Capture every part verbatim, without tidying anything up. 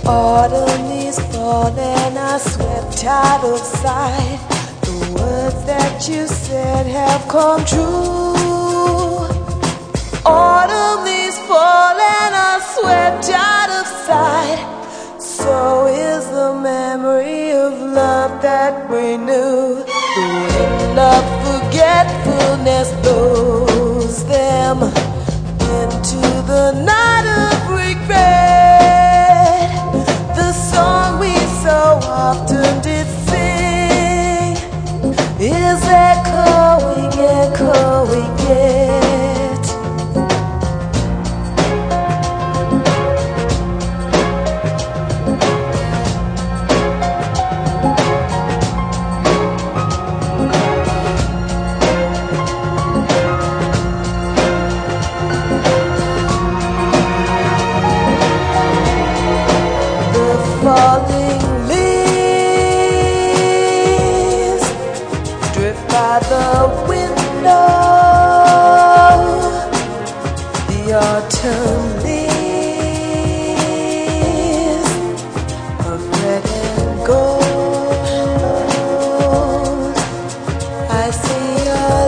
Autumn is falling, I swept out of sight. The words that you said have come true. Autumn is falling, I swept out of sight. So is the memory of love that we knew. The wind of forgetfulness blows them into the night of regret. The song we so often did sing is echoing, echoing yet. Falling leaves drift by the window. The autumn leaves of red and gold. I see your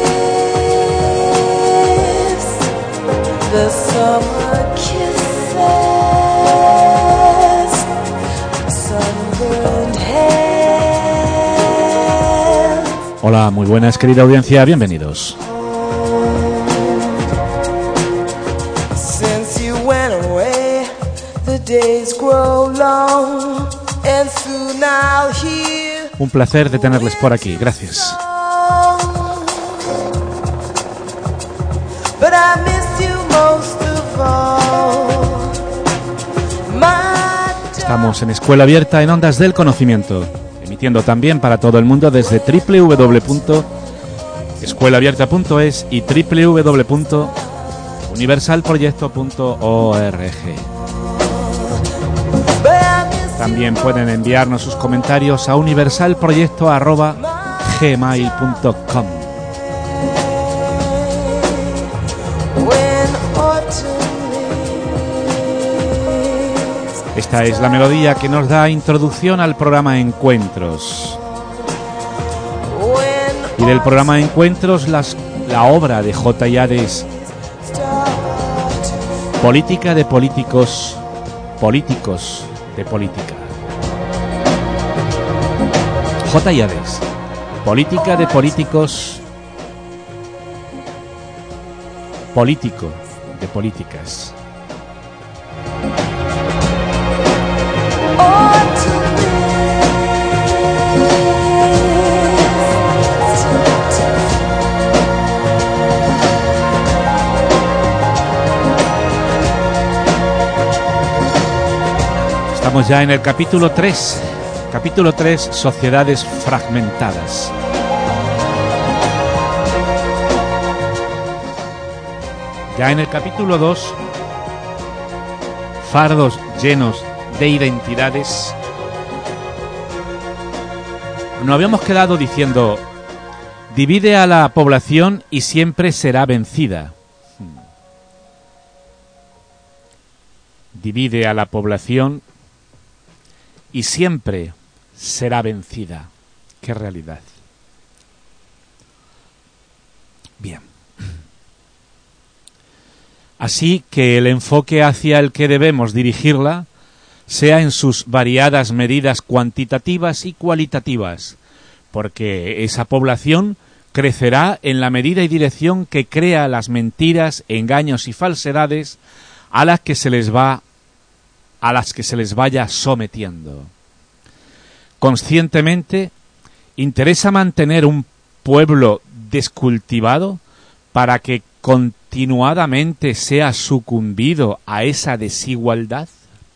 lips, the summer kisses. Hola, muy buenas, querida audiencia, bienvenidos. Un placer de tenerles por aquí, gracias. Estamos en Escuela Abierta en Ondas del Conocimiento, emitiendo también para todo el mundo desde doble u doble u doble u punto escuela abierta punto es y doble u doble u doble u punto universal proyecto punto org. También pueden enviarnos sus comentarios a universalproyecto arroba gmail punto com. Esta es la melodía que nos da introducción al programa Encuentros. Y del programa Encuentros, las, la obra de J. Yades, Política de Políticos, Políticos de Política. J. Yades, Política de Políticos, Político de Políticas. Estamos ya en el capítulo tres, capítulo tres, Sociedades Fragmentadas. Ya en el capítulo dos, Fardos llenos de identidades, nos habíamos quedado diciendo: divide a la población y siempre será vencida. Divide a la población y siempre será vencida. ¡Qué realidad! Bien. Así que el enfoque hacia el que debemos dirigirla sea en sus variadas medidas cuantitativas y cualitativas, porque esa población crecerá en la medida y dirección que crea las mentiras, engaños y falsedades a las que se les va a las que se les vaya sometiendo. Conscientemente, interesa mantener un pueblo descultivado para que continuadamente sea sucumbido a esa desigualdad.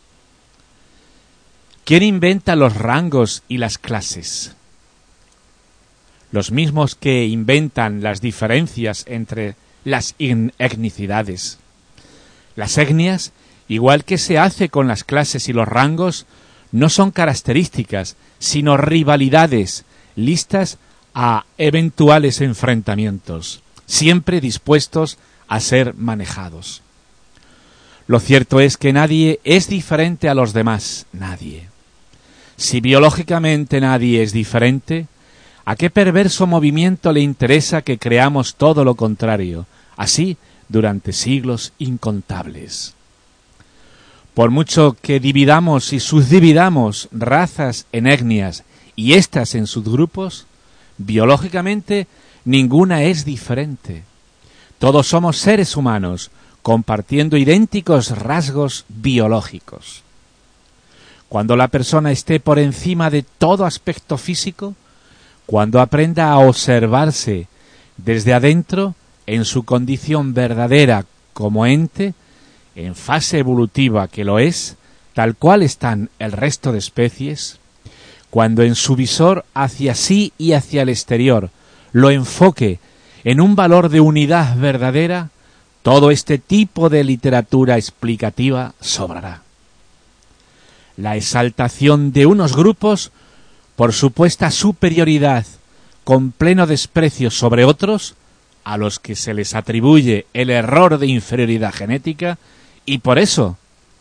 ¿Quién inventa los rangos y las clases? Los mismos que inventan las diferencias entre las etnicidades. Las etnias, igual que se hace con las clases y los rangos, no son características, sino rivalidades, listas a eventuales enfrentamientos, siempre dispuestos a ser manejados. Lo cierto es que nadie es diferente a los demás, nadie. Si biológicamente nadie es diferente, ¿a qué perverso movimiento le interesa que creamos todo lo contrario, así durante siglos incontables? Por mucho que dividamos y subdividamos razas en etnias y éstas en subgrupos, biológicamente ninguna es diferente. Todos somos seres humanos, compartiendo idénticos rasgos biológicos. Cuando la persona esté por encima de todo aspecto físico, cuando aprenda a observarse desde adentro en su condición verdadera como ente, en fase evolutiva que lo es, tal cual están el resto de especies, cuando en su visor hacia sí y hacia el exterior lo enfoque en un valor de unidad verdadera, todo este tipo de literatura explicativa sobrará. La exaltación de unos grupos por supuesta superioridad con pleno desprecio sobre otros, a los que se les atribuye el error de inferioridad genética, y por eso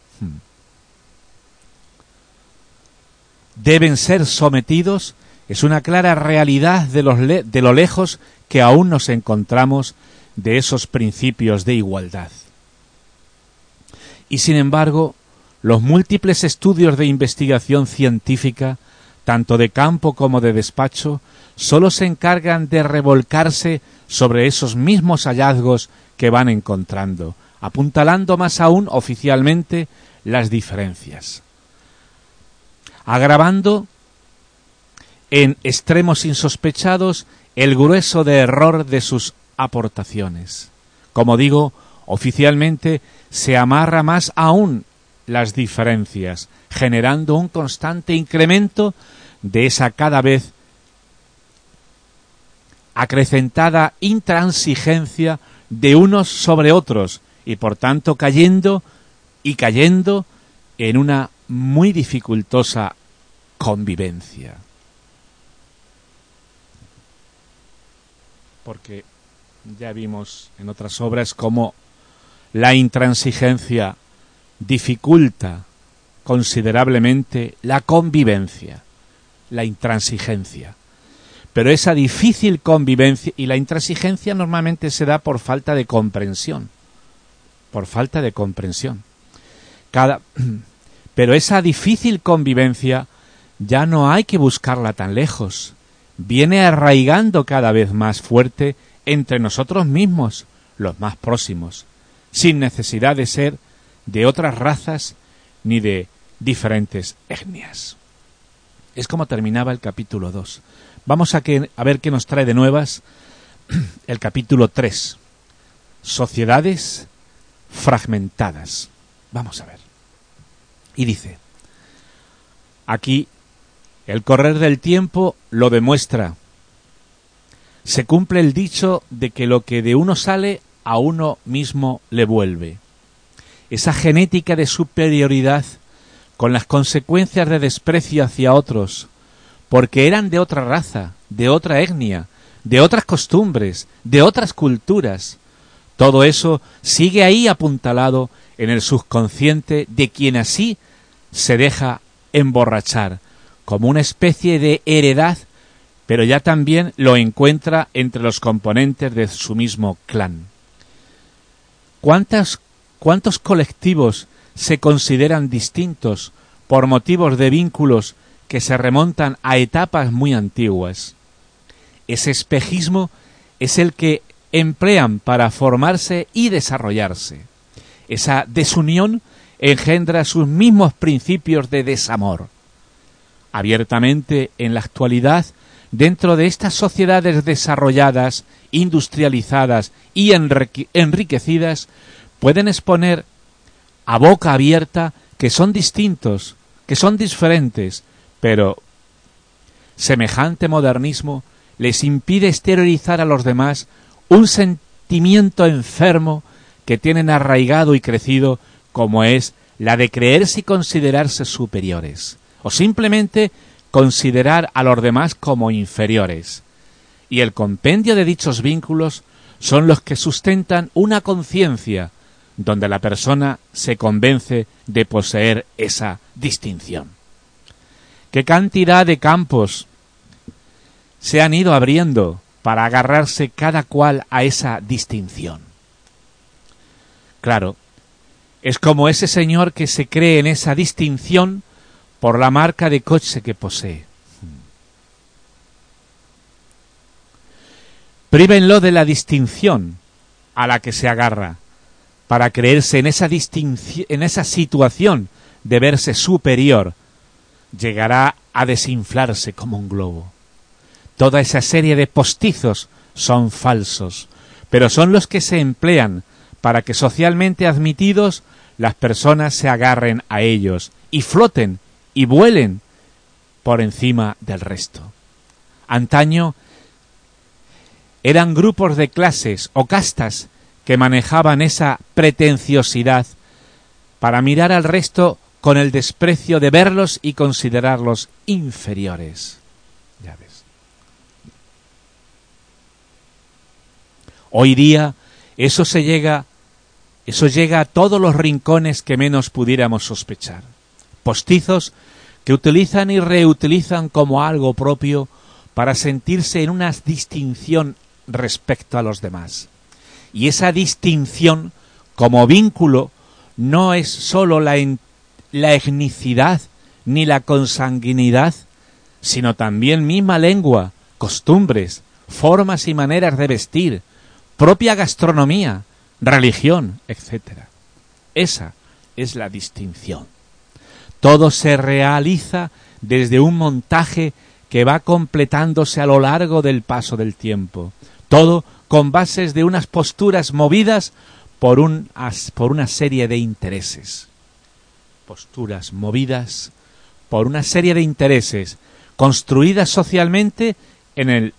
deben ser sometidos, es una clara realidad de, los le- de lo lejos que aún nos encontramos de esos principios de igualdad. Y sin embargo, los múltiples estudios de investigación científica, tanto de campo como de despacho, solo se encargan de revolcarse sobre esos mismos hallazgos que van encontrando, apuntalando más aún oficialmente las diferencias, agravando en extremos insospechados el grueso de error de sus aportaciones. Como digo, oficialmente se amarra más aún las diferencias, generando un constante incremento de esa cada vez acrecentada intransigencia de unos sobre otros y por tanto cayendo y cayendo en una muy dificultosa convivencia. Porque ya vimos en otras obras cómo la intransigencia dificulta considerablemente la convivencia, la intransigencia. Pero esa difícil convivencia, y la intransigencia normalmente se da por falta de comprensión, por falta de comprensión. Cada, pero esa difícil convivencia ya no hay que buscarla tan lejos, viene arraigando cada vez más fuerte entre nosotros mismos, los más próximos, sin necesidad de ser de otras razas ni de diferentes etnias. Es como terminaba el capítulo dos. Vamos a, que, a ver qué nos trae de nuevas el capítulo tres. Sociedades fragmentadas. Vamos a ver. Y dice, aquí el correr del tiempo lo demuestra. Se cumple el dicho de que lo que de uno sale, a uno mismo le vuelve. Esa genética de superioridad con las consecuencias de desprecio hacia otros, porque eran de otra raza, de otra etnia, de otras costumbres, de otras culturas. Todo eso sigue ahí apuntalado en el subconsciente de quien así se deja emborrachar, como una especie de heredad, pero ya también lo encuentra entre los componentes de su mismo clan. ¿Cuántas, cuántos colectivos se consideran distintos por motivos de vínculos que se remontan a etapas muy antiguas? Ese espejismo es el que emplean para formarse y desarrollarse. Esa desunión engendra sus mismos principios de desamor. Abiertamente, en la actualidad, dentro de estas sociedades desarrolladas, industrializadas y enrique- enriquecidas, pueden exponer a boca abierta que son distintos, que son diferentes, pero semejante modernismo les impide exteriorizar a los demás un sentimiento enfermo que tienen arraigado y crecido, como es la de creerse y considerarse superiores, o simplemente considerar a los demás como inferiores. Y el compendio de dichos vínculos son los que sustentan una conciencia donde la persona se convence de poseer esa distinción. ¿Qué cantidad de campos se han ido abriendo para agarrarse cada cual a esa distinción? Claro, es como ese señor que se cree en esa distinción por la marca de coche que posee. Prívenlo de la distinción a la que se agarra para creerse en esa distinción, en esa situación de verse superior. Llegará a desinflarse como un globo. Toda esa serie de postizos son falsos, pero son los que se emplean para que socialmente admitidos las personas se agarren a ellos y floten y vuelen por encima del resto. Antaño eran grupos de clases o castas que manejaban esa pretenciosidad para mirar al resto con el desprecio de verlos y considerarlos inferiores. Ya ves. Hoy día eso se llega, eso llega a todos los rincones que menos pudiéramos sospechar. Postizos que utilizan y reutilizan como algo propio para sentirse en una distinción respecto a los demás. Y esa distinción como vínculo no es sólo la, en, la etnicidad ni la consanguinidad, sino también misma lengua, costumbres, formas y maneras de vestir, propia gastronomía, religión, etcétera. Esa es la distinción. Todo se realiza desde un montaje que va completándose a lo largo del paso del tiempo. Todo con bases de unas posturas movidas por, un, por una serie de intereses. Posturas movidas por una serie de intereses, construidas socialmente en el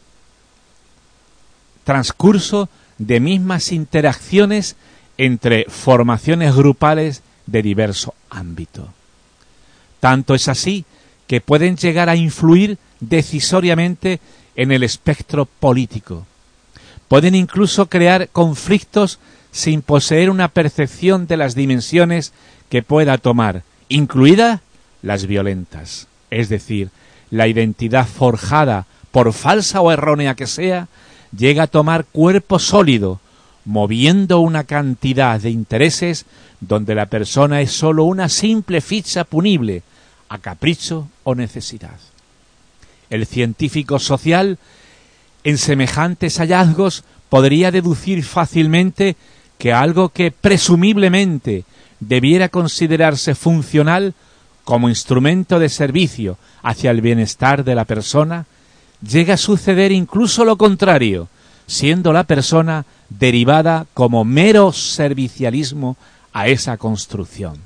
transcurso de mismas interacciones entre formaciones grupales de diverso ámbito. Tanto es así que pueden llegar a influir decisoriamente en el espectro político. Pueden incluso crear conflictos sin poseer una percepción de las dimensiones que pueda tomar, incluidas las violentas. Es decir, la identidad forjada, por falsa o errónea que sea, llega a tomar cuerpo sólido, moviendo una cantidad de intereses donde la persona es sólo una simple ficha punible, a capricho o necesidad. El científico social, en semejantes hallazgos, podría deducir fácilmente que algo que presumiblemente debiera considerarse funcional como instrumento de servicio hacia el bienestar de la persona, llega a suceder incluso lo contrario, siendo la persona derivada como mero servicialismo a esa construcción.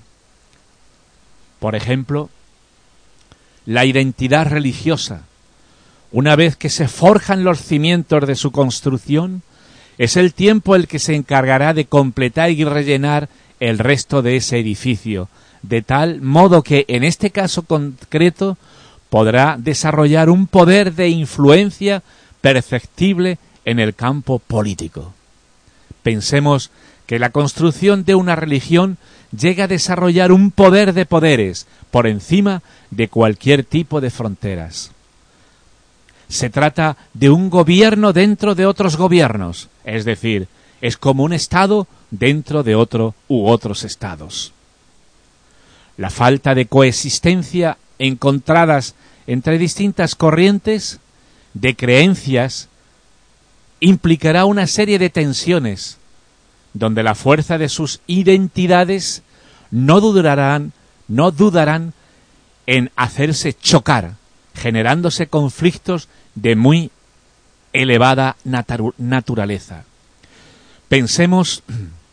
Por ejemplo, la identidad religiosa, una vez que se forjan los cimientos de su construcción, es el tiempo el que se encargará de completar y rellenar el resto de ese edificio, de tal modo que, en este caso concreto, podrá desarrollar un poder de influencia perceptible en el campo político. Pensemos que la construcción de una religión llega a desarrollar un poder de poderes por encima de cualquier tipo de fronteras. Se trata de un gobierno dentro de otros gobiernos, es decir, es como un estado dentro de otro u otros estados. La falta de coexistencia encontradas entre distintas corrientes de creencias implicará una serie de tensiones, donde la fuerza de sus identidades no dudarán, no dudarán en hacerse chocar, generándose conflictos de muy elevada natu- naturaleza. Pensemos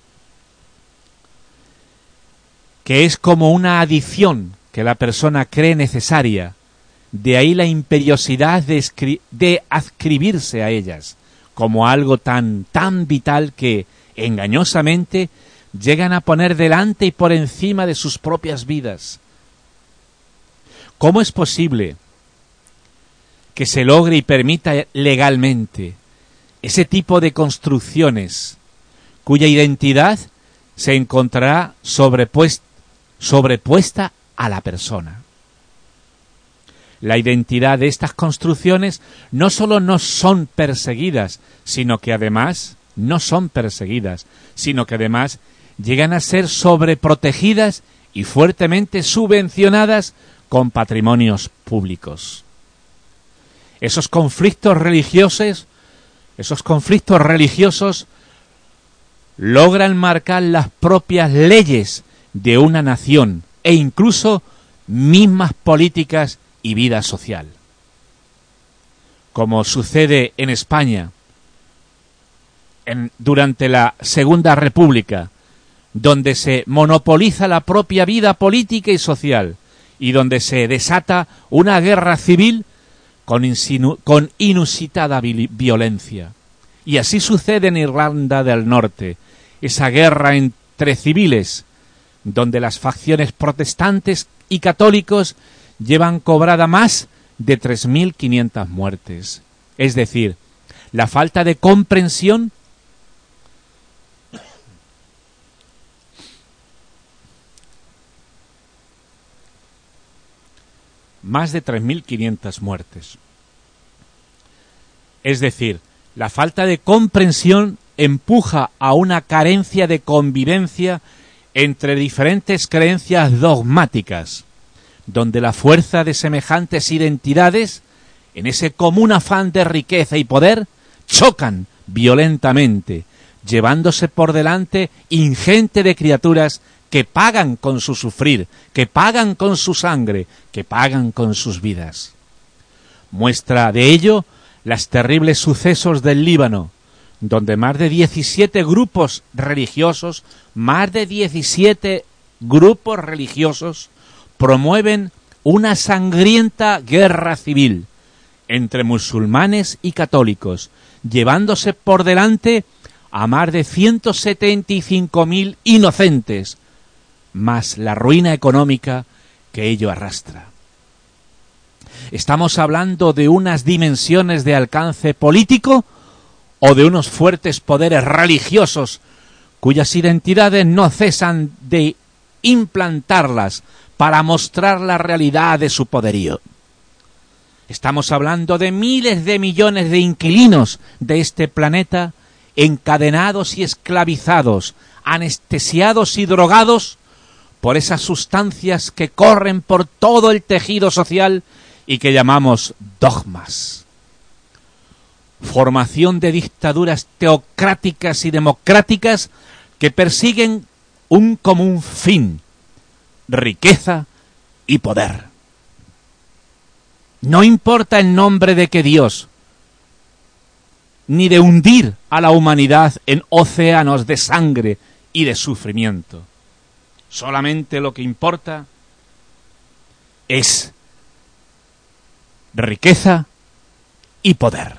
que es como una adición que la persona cree necesaria, de ahí la imperiosidad de, escri- de adscribirse a ellas, como algo tan, tan vital que, engañosamente, llegan a poner delante y por encima de sus propias vidas. ¿Cómo es posible que se logre y permita legalmente ese tipo de construcciones cuya identidad se encontrará sobrepuest- sobrepuesta a la persona. La identidad de estas construcciones no solo no son perseguidas, sino que además no son perseguidas, sino que además llegan a ser sobreprotegidas y fuertemente subvencionadas con patrimonios públicos. Esos conflictos religiosos, esos conflictos religiosos logran marcar las propias leyes de una nación e incluso mismas políticas y vida social. Como sucede en España en, durante la Segunda República, donde se monopoliza la propia vida política y social y donde se desata una guerra civil con, insinu- con inusitada vi- violencia. Y así sucede en Irlanda del Norte, esa guerra entre civiles, donde las facciones protestantes y católicos llevan cobrada más de tres mil quinientas muertes. Es decir, la falta de comprensión más de tres mil quinientas muertes. Es decir, la falta de comprensión empuja a una carencia de convivencia entre diferentes creencias dogmáticas, donde la fuerza de semejantes identidades, en ese común afán de riqueza y poder, chocan violentamente, llevándose por delante ingente de criaturas que pagan con su sufrir, que pagan con su sangre, que pagan con sus vidas. Muestra de ello los terribles sucesos del Líbano, donde más de diecisiete grupos religiosos, más de diecisiete grupos religiosos promueven una sangrienta guerra civil entre musulmanes y católicos, llevándose por delante a más de ciento setenta y cinco mil inocentes, más la ruina económica que ello arrastra. ¿Estamos hablando de unas dimensiones de alcance político o de unos fuertes poderes religiosos cuyas identidades no cesan de implantarlas para mostrar la realidad de su poderío? Estamos hablando de miles de millones de inquilinos de este planeta encadenados y esclavizados, anestesiados y drogados por esas sustancias que corren por todo el tejido social y que llamamos dogmas. Formación de dictaduras teocráticas y democráticas que persiguen un común fin: riqueza y poder. No importa el nombre de qué Dios, ni de hundir a la humanidad en océanos de sangre y de sufrimiento. Solamente lo que importa es riqueza y poder.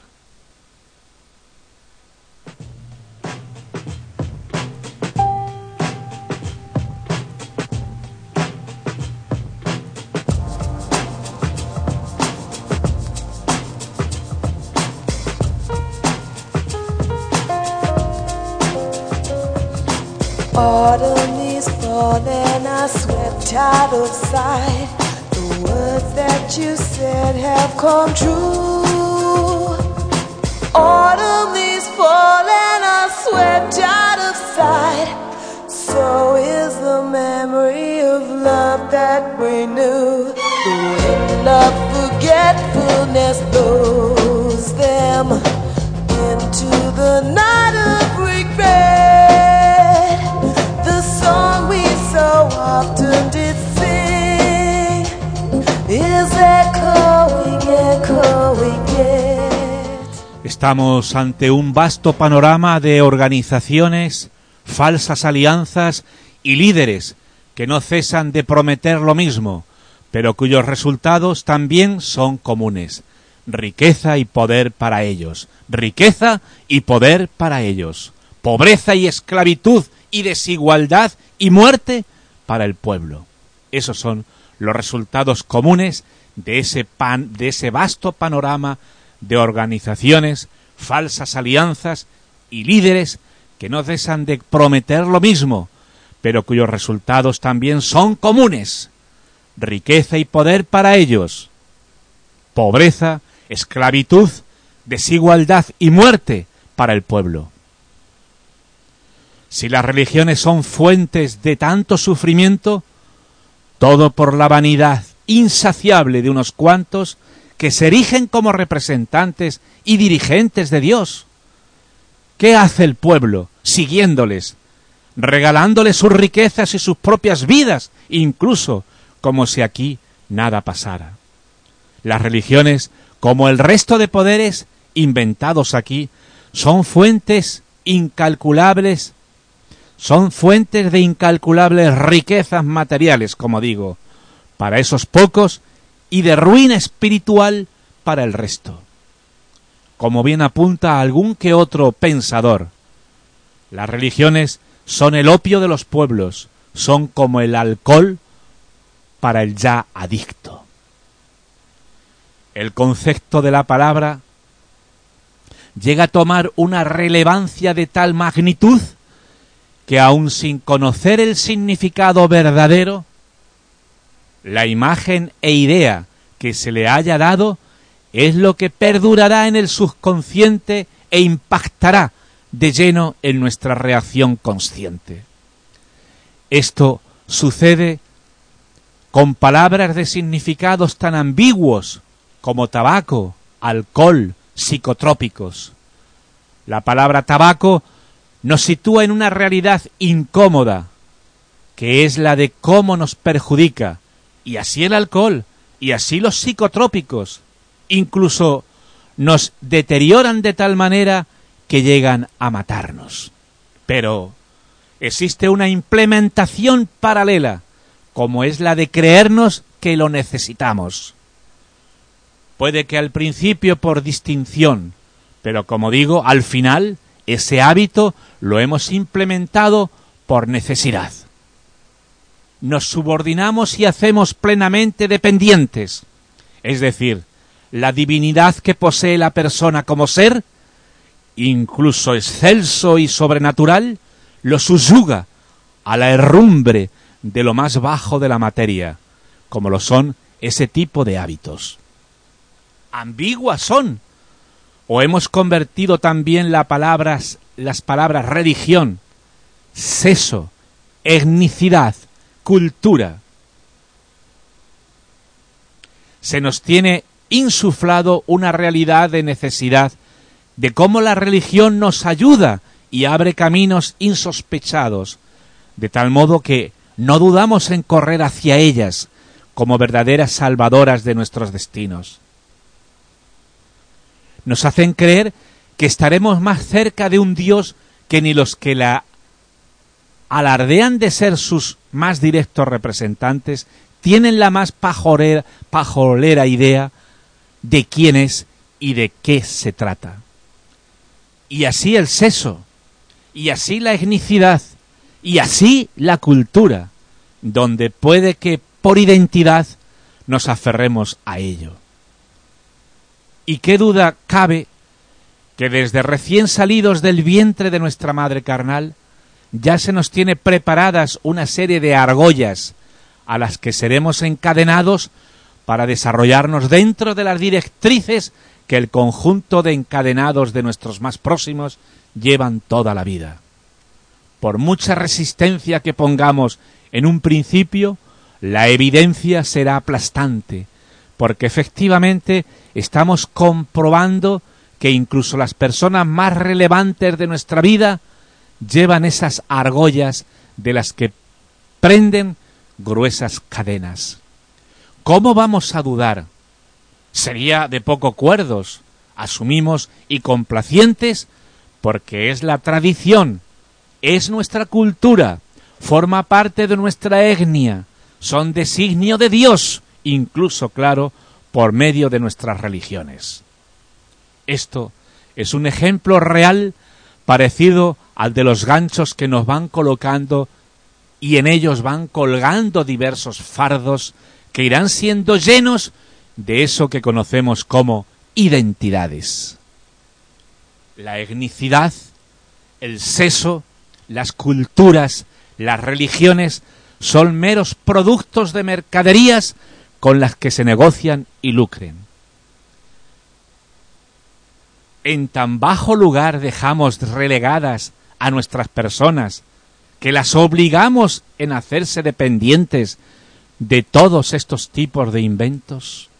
Autumn is falling, I swept out of sight. The words that you said have come true. Autumn is falling, I swept out of sight. So is the memory of love that we knew. The wind of forgetfulness blows them into the night of regret. The song we so often did sing is echoing, echoing yet. Estamos ante un vasto panorama de organizaciones, falsas alianzas y líderes que no cesan de prometer lo mismo, pero cuyos resultados también son comunes: riqueza y poder para ellos, riqueza y poder para ellos, pobreza y esclavitud y desigualdad y muerte para el pueblo. Esos son los resultados comunes de ese pan, de ese vasto panorama de organizaciones, falsas alianzas y líderes que no cesan de prometer lo mismo, pero cuyos resultados también son comunes: riqueza y poder para ellos, pobreza, esclavitud, desigualdad y muerte para el pueblo. Si las religiones son fuentes de tanto sufrimiento, todo por la vanidad insaciable de unos cuantos que se erigen como representantes y dirigentes de Dios. ¿Qué hace el pueblo siguiéndoles, regalándoles sus riquezas y sus propias vidas, incluso como si aquí nada pasara? Las religiones, como el resto de poderes inventados aquí, son fuentes incalculables, son fuentes de incalculables riquezas materiales, como digo, para esos pocos, y de ruina espiritual para el resto. Como bien apunta algún que otro pensador, las religiones son el opio de los pueblos, son como el alcohol para el ya adicto. El concepto de la palabra llega a tomar una relevancia de tal magnitud que aun sin conocer el significado verdadero, la imagen e idea que se le haya dado es lo que perdurará en el subconsciente e impactará de lleno en nuestra reacción consciente. Esto sucede con palabras de significados tan ambiguos como tabaco, alcohol, psicotrópicos. La palabra tabaco nos sitúa en una realidad incómoda, que es la de cómo nos perjudica, y así el alcohol, y así los psicotrópicos, incluso nos deterioran de tal manera que llegan a matarnos. Pero existe una implementación paralela, como es la de creernos que lo necesitamos. Puede que al principio por distinción, pero como digo, al final ese hábito lo hemos implementado por necesidad. Nos subordinamos y hacemos plenamente dependientes, es decir, la divinidad que posee la persona como ser, incluso excelso y sobrenatural, lo subyuga a la herrumbre de lo más bajo de la materia, como lo son ese tipo de hábitos. Ambiguas son, o hemos convertido también las palabras, las palabras religión, seso, etnicidad, cultura. Se nos tiene insuflado una realidad de necesidad de cómo la religión nos ayuda y abre caminos insospechados, de tal modo que no dudamos en correr hacia ellas como verdaderas salvadoras de nuestros destinos. Nos hacen creer que estaremos más cerca de un Dios que ni los que la alardean de ser sus más directos representantes tienen la más pajolera, pajolera idea de quién es y de qué se trata. Y así el seso, y así la etnicidad, y así la cultura, donde puede que por identidad nos aferremos a ello. Y qué duda cabe que desde recién salidos del vientre de nuestra madre carnal ya se nos tiene preparadas una serie de argollas a las que seremos encadenados para desarrollarnos dentro de las directrices que el conjunto de encadenados de nuestros más próximos llevan toda la vida. Por mucha resistencia que pongamos en un principio, la evidencia será aplastante, porque efectivamente estamos comprobando que incluso las personas más relevantes de nuestra vida llevan esas argollas de las que prenden gruesas cadenas. ¿Cómo vamos a dudar? Sería de poco cuerdos, asumimos, y complacientes, porque es la tradición, es nuestra cultura, forma parte de nuestra etnia, son designio de Dios, incluso, claro, por medio de nuestras religiones. Esto es un ejemplo real parecido al de los ganchos que nos van colocando y en ellos van colgando diversos fardos que irán siendo llenos de eso que conocemos como identidades. La etnicidad, el seso, las culturas, Las religiones son meros productos de mercaderías con las que se negocian y lucren. En tan bajo lugar dejamos relegadas a nuestras personas que las obligamos en hacerse dependientes de todos estos tipos de inventos.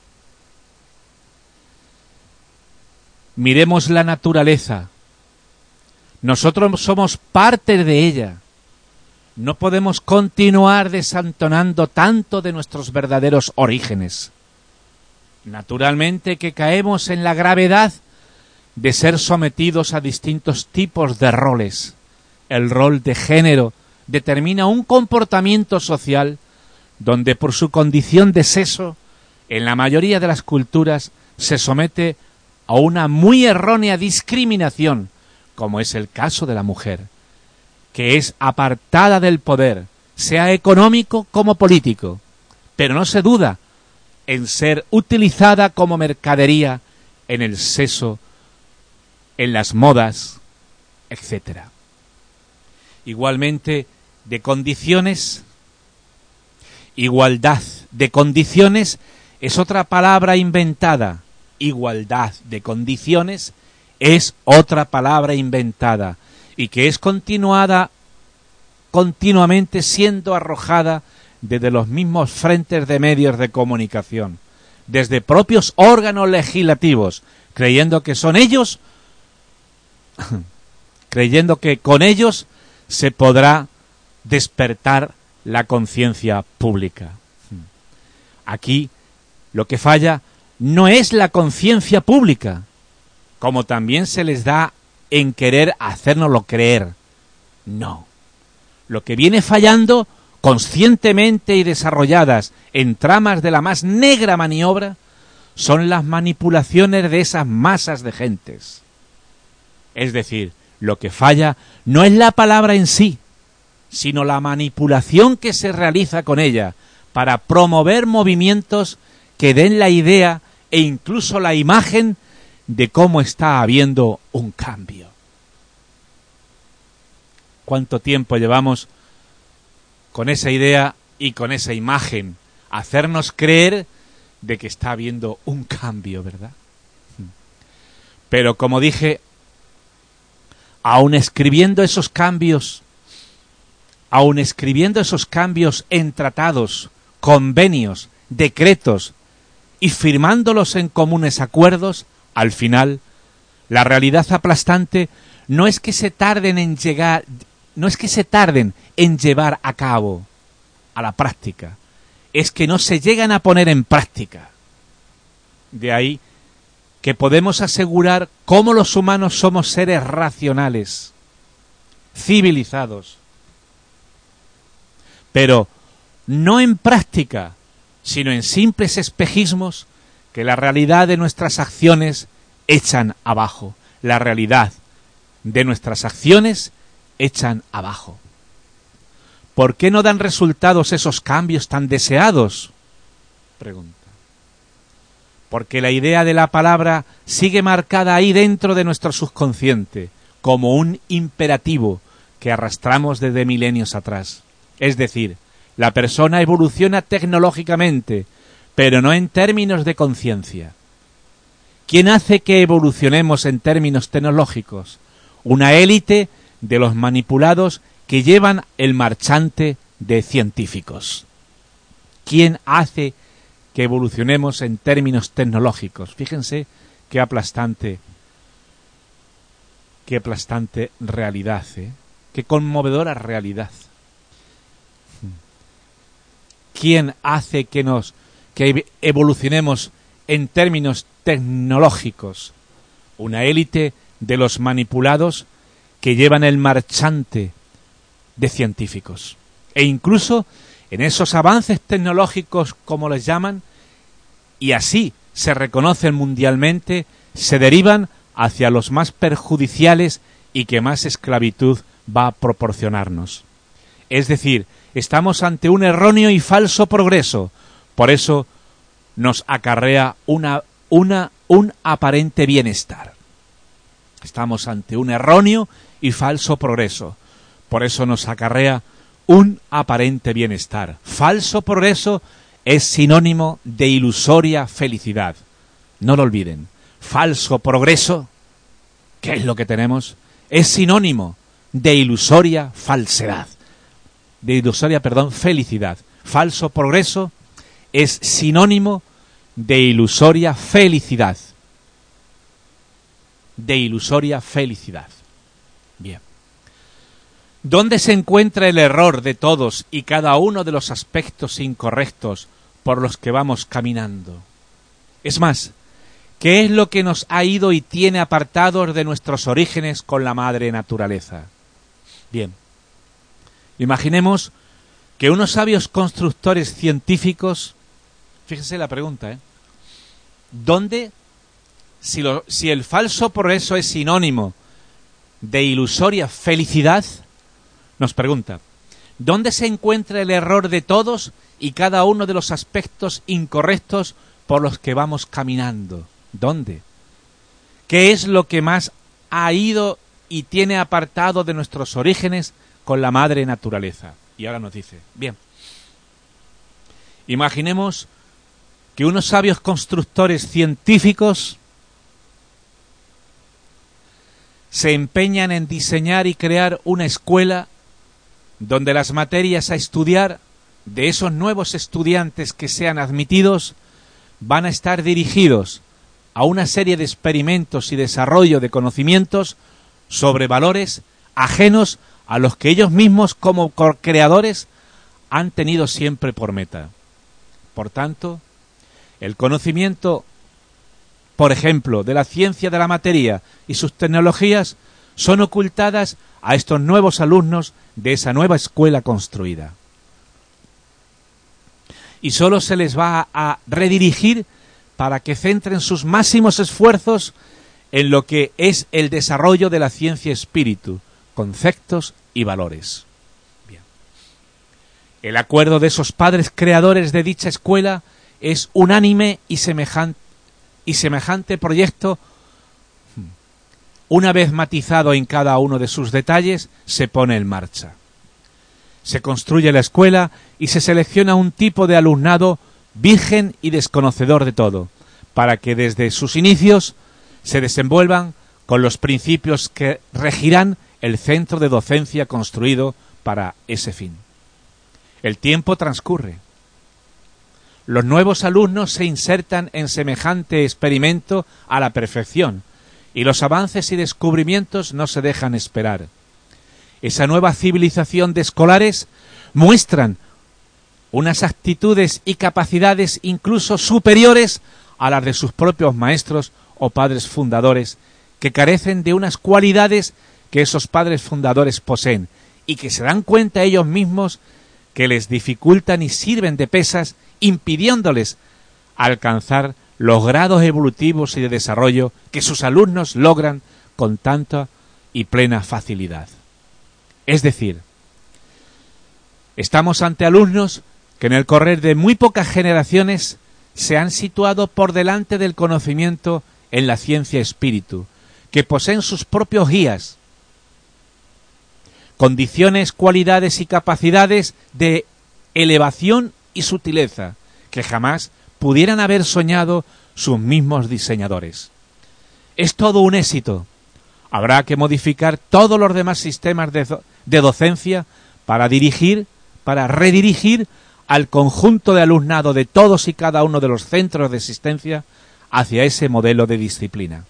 Miremos la naturaleza. Nosotros somos parte de ella. No podemos continuar desentonando tanto de nuestros verdaderos orígenes. Naturalmente que caemos en la gravedad de ser sometidos a distintos tipos de roles. El rol de género determina un comportamiento social donde por su condición de sexo, en la mayoría de las culturas, se somete a una muy errónea discriminación, como es el caso de la mujer, que es apartada del poder, sea económico como político, pero no se duda en ser utilizada como mercadería en el sexo, en las modas, etcétera. Igualmente, de condiciones, igualdad de condiciones es otra palabra inventada. Igualdad de condiciones es otra palabra inventada y que es continuada, continuamente siendo arrojada desde los mismos frentes de medios de comunicación, desde propios órganos legislativos, creyendo que son ellos, creyendo que con ellos se podrá despertar la conciencia pública. Aquí lo que falla no es la conciencia pública, como también se les da en querer hacérnoslo creer. No. Lo que viene fallando, conscientemente y desarrolladas en tramas de la más negra maniobra, son las manipulaciones de esas masas de gentes. Es decir, lo que falla no es la palabra en sí, sino la manipulación que se realiza con ella para promover movimientos que den la idea e incluso la imagen de cómo está habiendo un cambio. ¿Cuánto tiempo llevamos con esa idea y con esa imagen? Hacernos creer de que está habiendo un cambio, ¿verdad? Pero como dije, aun escribiendo esos cambios, aun escribiendo esos cambios en tratados, convenios, decretos y firmándolos en comunes acuerdos, al final, la realidad aplastante no es que se tarden en llegar, no es que se tarden en llevar a cabo a la práctica, es que no se llegan a poner en práctica. De ahí que podemos asegurar cómo los humanos somos seres racionales, civilizados, pero no en práctica, sino en simples espejismos que la realidad de nuestras acciones echan abajo. La realidad de nuestras acciones echan abajo. ¿Por qué no dan resultados esos cambios tan deseados? Pregunta. Porque la idea de la palabra sigue marcada ahí dentro de nuestro subconsciente, como un imperativo que arrastramos desde milenios atrás. Es decir, la persona evoluciona tecnológicamente, pero no en términos de conciencia. ¿Quién hace que evolucionemos en términos tecnológicos? Una élite de los manipulados que llevan el marchante de científicos. ¿Quién hace que evolucionemos en términos tecnológicos? Fíjense qué aplastante, qué aplastante realidad, ¿eh? Qué conmovedora realidad. ¿Quién hace que nos que evolucionemos en términos tecnológicos? Una élite de los manipulados que llevan el marchante de científicos. E incluso en esos avances tecnológicos, como les llaman, y así se reconocen mundialmente, se derivan hacia los más perjudiciales y que más esclavitud va a proporcionarnos. Es decir, estamos ante un erróneo y falso progreso. Por eso nos acarrea una, una, un aparente bienestar. Estamos ante un erróneo y falso progreso. Por eso nos acarrea un aparente bienestar. Falso progreso es sinónimo de ilusoria felicidad. No lo olviden. Falso progreso, ¿qué es lo que tenemos? Es sinónimo de ilusoria falsedad. De ilusoria, perdón, felicidad. Falso progreso es sinónimo de ilusoria felicidad. De ilusoria felicidad. Bien. ¿Dónde se encuentra el error de todos y cada uno de los aspectos incorrectos por los que vamos caminando? Es más, ¿qué es lo que nos ha ido y tiene apartados de nuestros orígenes con la madre naturaleza? Bien. Imaginemos que unos sabios constructores científicos, fíjense la pregunta, ¿eh? ¿Dónde, si, lo, si el falso progreso es sinónimo de ilusoria felicidad, nos pregunta, ¿dónde se encuentra el error de todos y cada uno de los aspectos incorrectos por los que vamos caminando? ¿Dónde? ¿Qué es lo que más ha ido y tiene apartado de nuestros orígenes con la madre naturaleza? Y ahora nos dice, bien, imaginemos que unos sabios constructores científicos se empeñan en diseñar y crear una escuela donde las materias a estudiar de esos nuevos estudiantes que sean admitidos van a estar dirigidos a una serie de experimentos y desarrollo de conocimientos sobre valores ajenos a los que ellos mismos como creadores han tenido siempre por meta. Por tanto, el conocimiento, por ejemplo, de la ciencia de la materia y sus tecnologías son ocultadas a estos nuevos alumnos de esa nueva escuela construida. Y solo se les va a redirigir para que centren sus máximos esfuerzos en lo que es el desarrollo de la ciencia espíritu, conceptos y valores. Bien. El acuerdo de esos padres creadores de dicha escuela es unánime y semejante, y semejante proyecto, una vez matizado en cada uno de sus detalles, se pone en marcha. Se construye la escuela y se selecciona un tipo de alumnado virgen y desconocedor de todo, para que desde sus inicios se desenvuelvan con los principios que regirán el centro de docencia construido para ese fin. El tiempo transcurre. Los nuevos alumnos se insertan en semejante experimento a la perfección, y los avances y descubrimientos no se dejan esperar. Esa nueva civilización de escolares muestran unas actitudes y capacidades incluso superiores a las de sus propios maestros o padres fundadores, que carecen de unas cualidades que esos padres fundadores poseen y que se dan cuenta ellos mismos que les dificultan y sirven de pesas, impidiéndoles alcanzar los grados evolutivos y de desarrollo que sus alumnos logran con tanta y plena facilidad. Es decir, estamos ante alumnos que en el correr de muy pocas generaciones se han situado por delante del conocimiento en la ciencia espíritu, que poseen sus propios guías, condiciones, cualidades y capacidades de elevación y sutileza que jamás pudieran haber soñado sus mismos diseñadores. Es todo un éxito. Habrá que modificar todos los demás sistemas de, do- de docencia para dirigir, para redirigir al conjunto de alumnado de todos y cada uno de los centros de existencia hacia ese modelo de disciplina.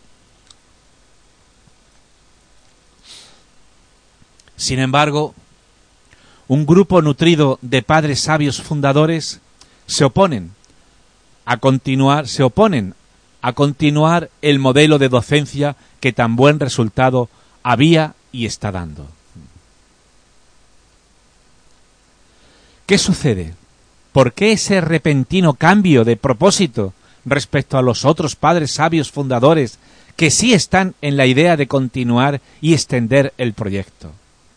Sin embargo, un grupo nutrido de padres sabios fundadores se oponen a continuar, se oponen a continuar el modelo de docencia que tan buen resultado había y está dando. ¿Qué sucede? ¿Por qué ese repentino cambio de propósito respecto a los otros padres sabios fundadores que sí están en la idea de continuar y extender el proyecto?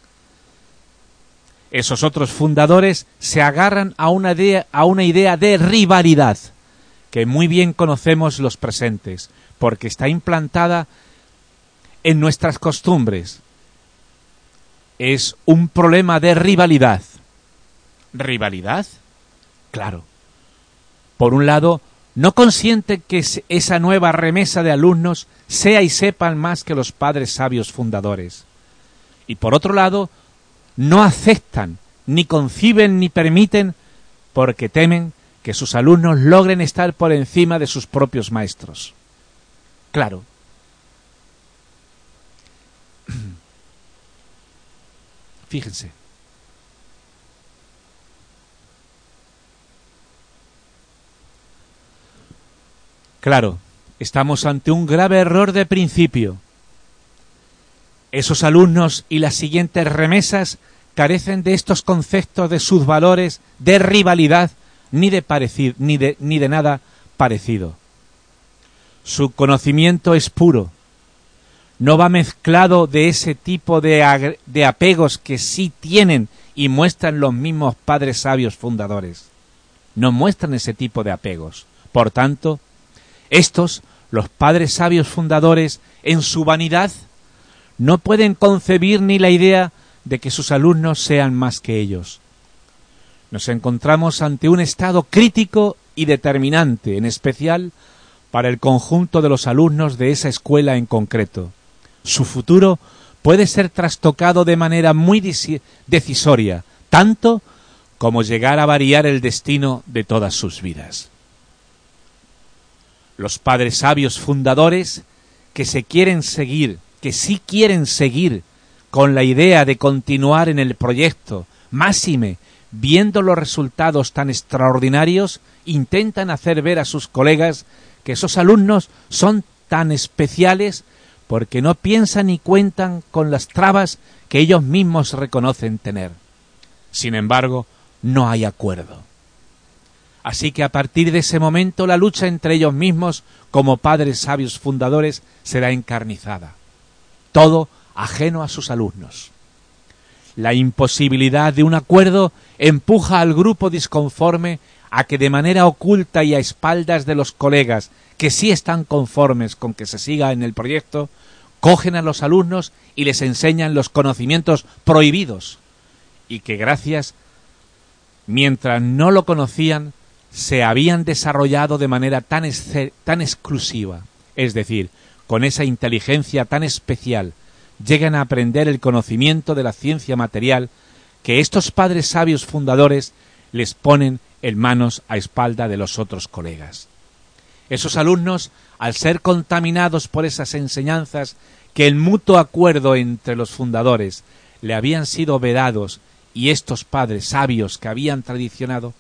Esos otros fundadores se agarran a una idea, a una idea de rivalidad que muy bien conocemos los presentes, porque está implantada en nuestras costumbres. Es un problema de rivalidad, ¿Rivalidad? Claro. Por un lado, no consiente que esa nueva remesa de alumnos sea y sepan más que los padres sabios fundadores. Y por otro lado, no aceptan, ni conciben, ni permiten, porque temen que sus alumnos logren estar por encima de sus propios maestros. Claro. Fíjense. Claro, estamos ante un grave error de principio. Esos alumnos y las siguientes remesas carecen de estos conceptos de sus valores, de rivalidad, ni de parecido, ni de, ni de nada parecido. Su conocimiento es puro. No va mezclado de ese tipo de, de apegos que sí tienen y muestran los mismos padres sabios fundadores. No muestran ese tipo de apegos. Por tanto, estos, los padres sabios fundadores, en su vanidad, no pueden concebir ni la idea de que sus alumnos sean más que ellos. Nos encontramos ante un estado crítico y determinante, en especial para el conjunto de los alumnos de esa escuela en concreto. Su futuro puede ser trastocado de manera muy decisoria, tanto como llegar a variar el destino de todas sus vidas. Los padres sabios fundadores que se quieren seguir, que sí quieren seguir con la idea de continuar en el proyecto, máxime, viendo los resultados tan extraordinarios, intentan hacer ver a sus colegas que esos alumnos son tan especiales porque no piensan ni cuentan con las trabas que ellos mismos reconocen tener. Sin embargo, no hay acuerdo. Así que a partir de ese momento la lucha entre ellos mismos como padres sabios fundadores será encarnizada. Todo ajeno a sus alumnos. La imposibilidad de un acuerdo empuja al grupo disconforme a que de manera oculta y a espaldas de los colegas que sí están conformes con que se siga en el proyecto, cogen a los alumnos y les enseñan los conocimientos prohibidos y que gracias, mientras no lo conocían, se habían desarrollado de manera tan, tan exclusiva, es decir, con esa inteligencia tan especial, llegan a aprender el conocimiento de la ciencia material que estos padres sabios fundadores les ponen en manos a espalda de los otros colegas. Esos alumnos, al ser contaminados por esas enseñanzas que en mutuo acuerdo entre los fundadores le habían sido vedados y estos padres sabios que habían tradicionado,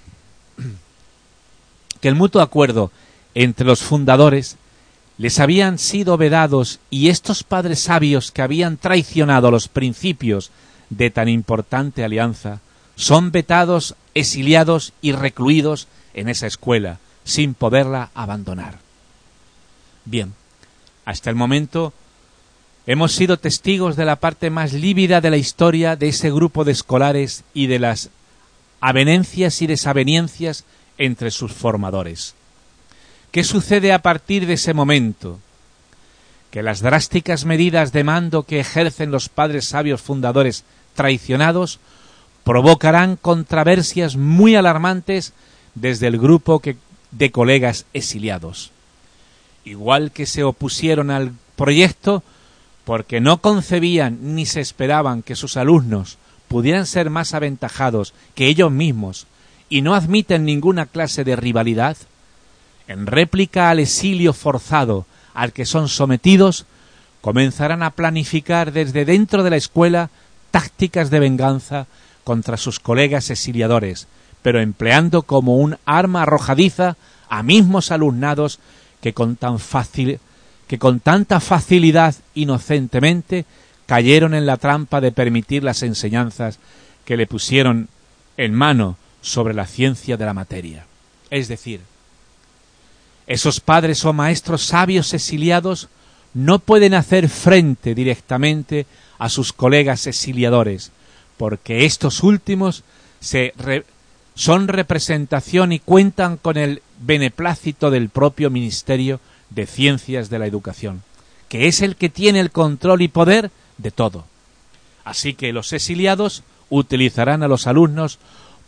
que el mutuo acuerdo entre los fundadores les habían sido vedados y estos padres sabios que habían traicionado los principios de tan importante alianza son vetados, exiliados y recluidos en esa escuela sin poderla abandonar. Bien, hasta el momento hemos sido testigos de la parte más lívida de la historia de ese grupo de escolares y de las avenencias y desavenencias entre sus formadores. ¿Qué sucede a partir de ese momento? Que las drásticas medidas de mando que ejercen los padres sabios fundadores traicionados provocarán controversias muy alarmantes desde el grupo que, de colegas exiliados. Igual que se opusieron al proyecto porque no concebían ni se esperaban que sus alumnos pudieran ser más aventajados que ellos mismos y no admiten ninguna clase de rivalidad, en réplica al exilio forzado al que son sometidos, comenzarán a planificar desde dentro de la escuela tácticas de venganza contra sus colegas exiliadores, pero empleando como un arma arrojadiza a mismos alumnados que con tan fácil, que con tanta facilidad inocentemente cayeron en la trampa de permitir las enseñanzas que le pusieron en mano sobre la ciencia de la materia. Es decir, esos padres o maestros sabios exiliados no pueden hacer frente directamente a sus colegas exiliadores, porque estos últimos se re, son representación y cuentan con el beneplácito del propio Ministerio de Ciencias de la Educación, que es el que tiene el control y poder de todo. Así que los exiliados utilizarán a los alumnos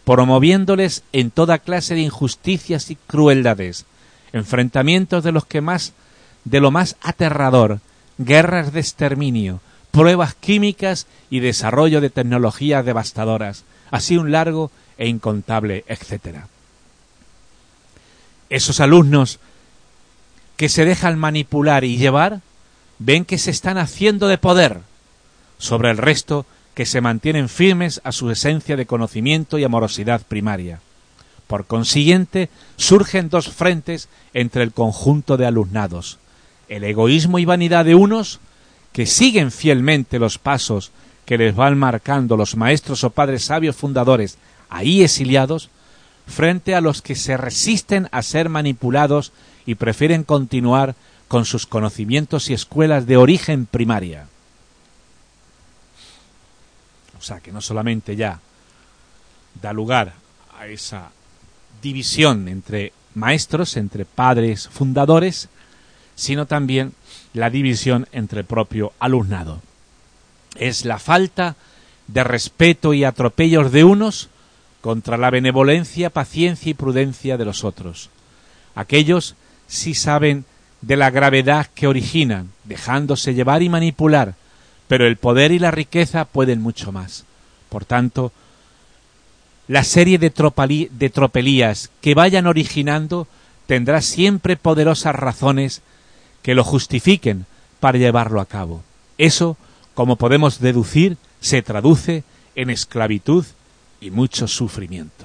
promoviéndoles en toda clase de injusticias y crueldades, enfrentamientos de los que más, de lo más aterrador, guerras de exterminio, pruebas químicas y desarrollo de tecnologías devastadoras, así un largo e incontable etcétera. Esos alumnos que se dejan manipular y llevar, ven que se están haciendo de poder sobre el resto que se mantienen firmes a su esencia de conocimiento y amorosidad primaria. Por consiguiente, surgen dos frentes entre el conjunto de alumnados: el egoísmo y vanidad de unos, que siguen fielmente los pasos que les van marcando los maestros o padres sabios fundadores ahí exiliados, frente a los que se resisten a ser manipulados y prefieren continuar con sus conocimientos y escuelas de origen primaria. O sea, que no solamente ya da lugar a esa división entre maestros, entre padres fundadores, sino también la división entre el propio alumnado. Es la falta de respeto y atropellos de unos contra la benevolencia, paciencia y prudencia de los otros. Aquellos sí saben de la gravedad que originan, dejándose llevar y manipular, pero el poder y la riqueza pueden mucho más. Por tanto, la serie de, tropalí, de tropelías que vayan originando tendrá siempre poderosas razones que lo justifiquen para llevarlo a cabo. Eso, como podemos deducir, se traduce en esclavitud y mucho sufrimiento.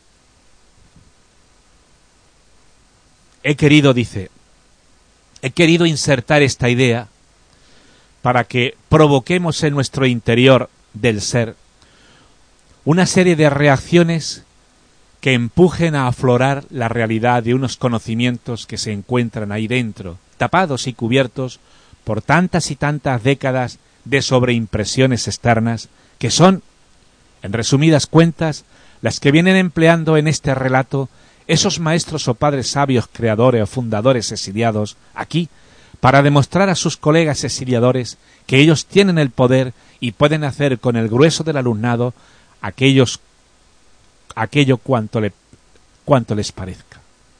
He querido, dice, he querido insertar esta idea para que provoquemos en nuestro interior del ser una serie de reacciones que empujen a aflorar la realidad de unos conocimientos que se encuentran ahí dentro, tapados y cubiertos por tantas y tantas décadas de sobreimpresiones externas, que son, en resumidas cuentas, las que vienen empleando en este relato esos maestros o padres sabios, creadores o fundadores exiliados aquí, para demostrar a sus colegas exiliadores que ellos tienen el poder y pueden hacer con el grueso del alumnado aquellos, aquello cuanto, le, cuanto les parezca.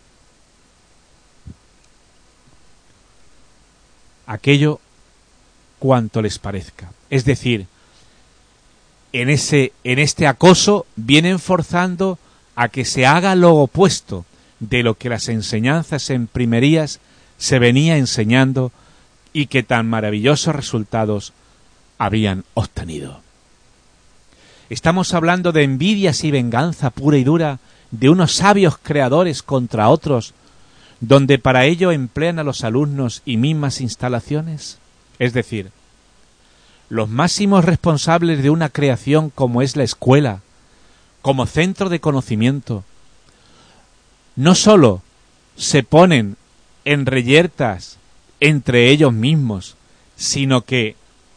Aquello cuanto les parezca. Es decir, en ese, en este acoso vienen forzando a que se haga lo opuesto de lo que las enseñanzas en primerías se venía enseñando y que tan maravillosos resultados habían obtenido. Estamos hablando de envidias y venganza pura y dura de unos sabios creadores contra otros, donde para ello emplean a los alumnos y mismas instalaciones. Es decir, los máximos responsables de una creación como es la escuela, como centro de conocimiento, no sólo se ponen en reyertas entre ellos mismos, sino que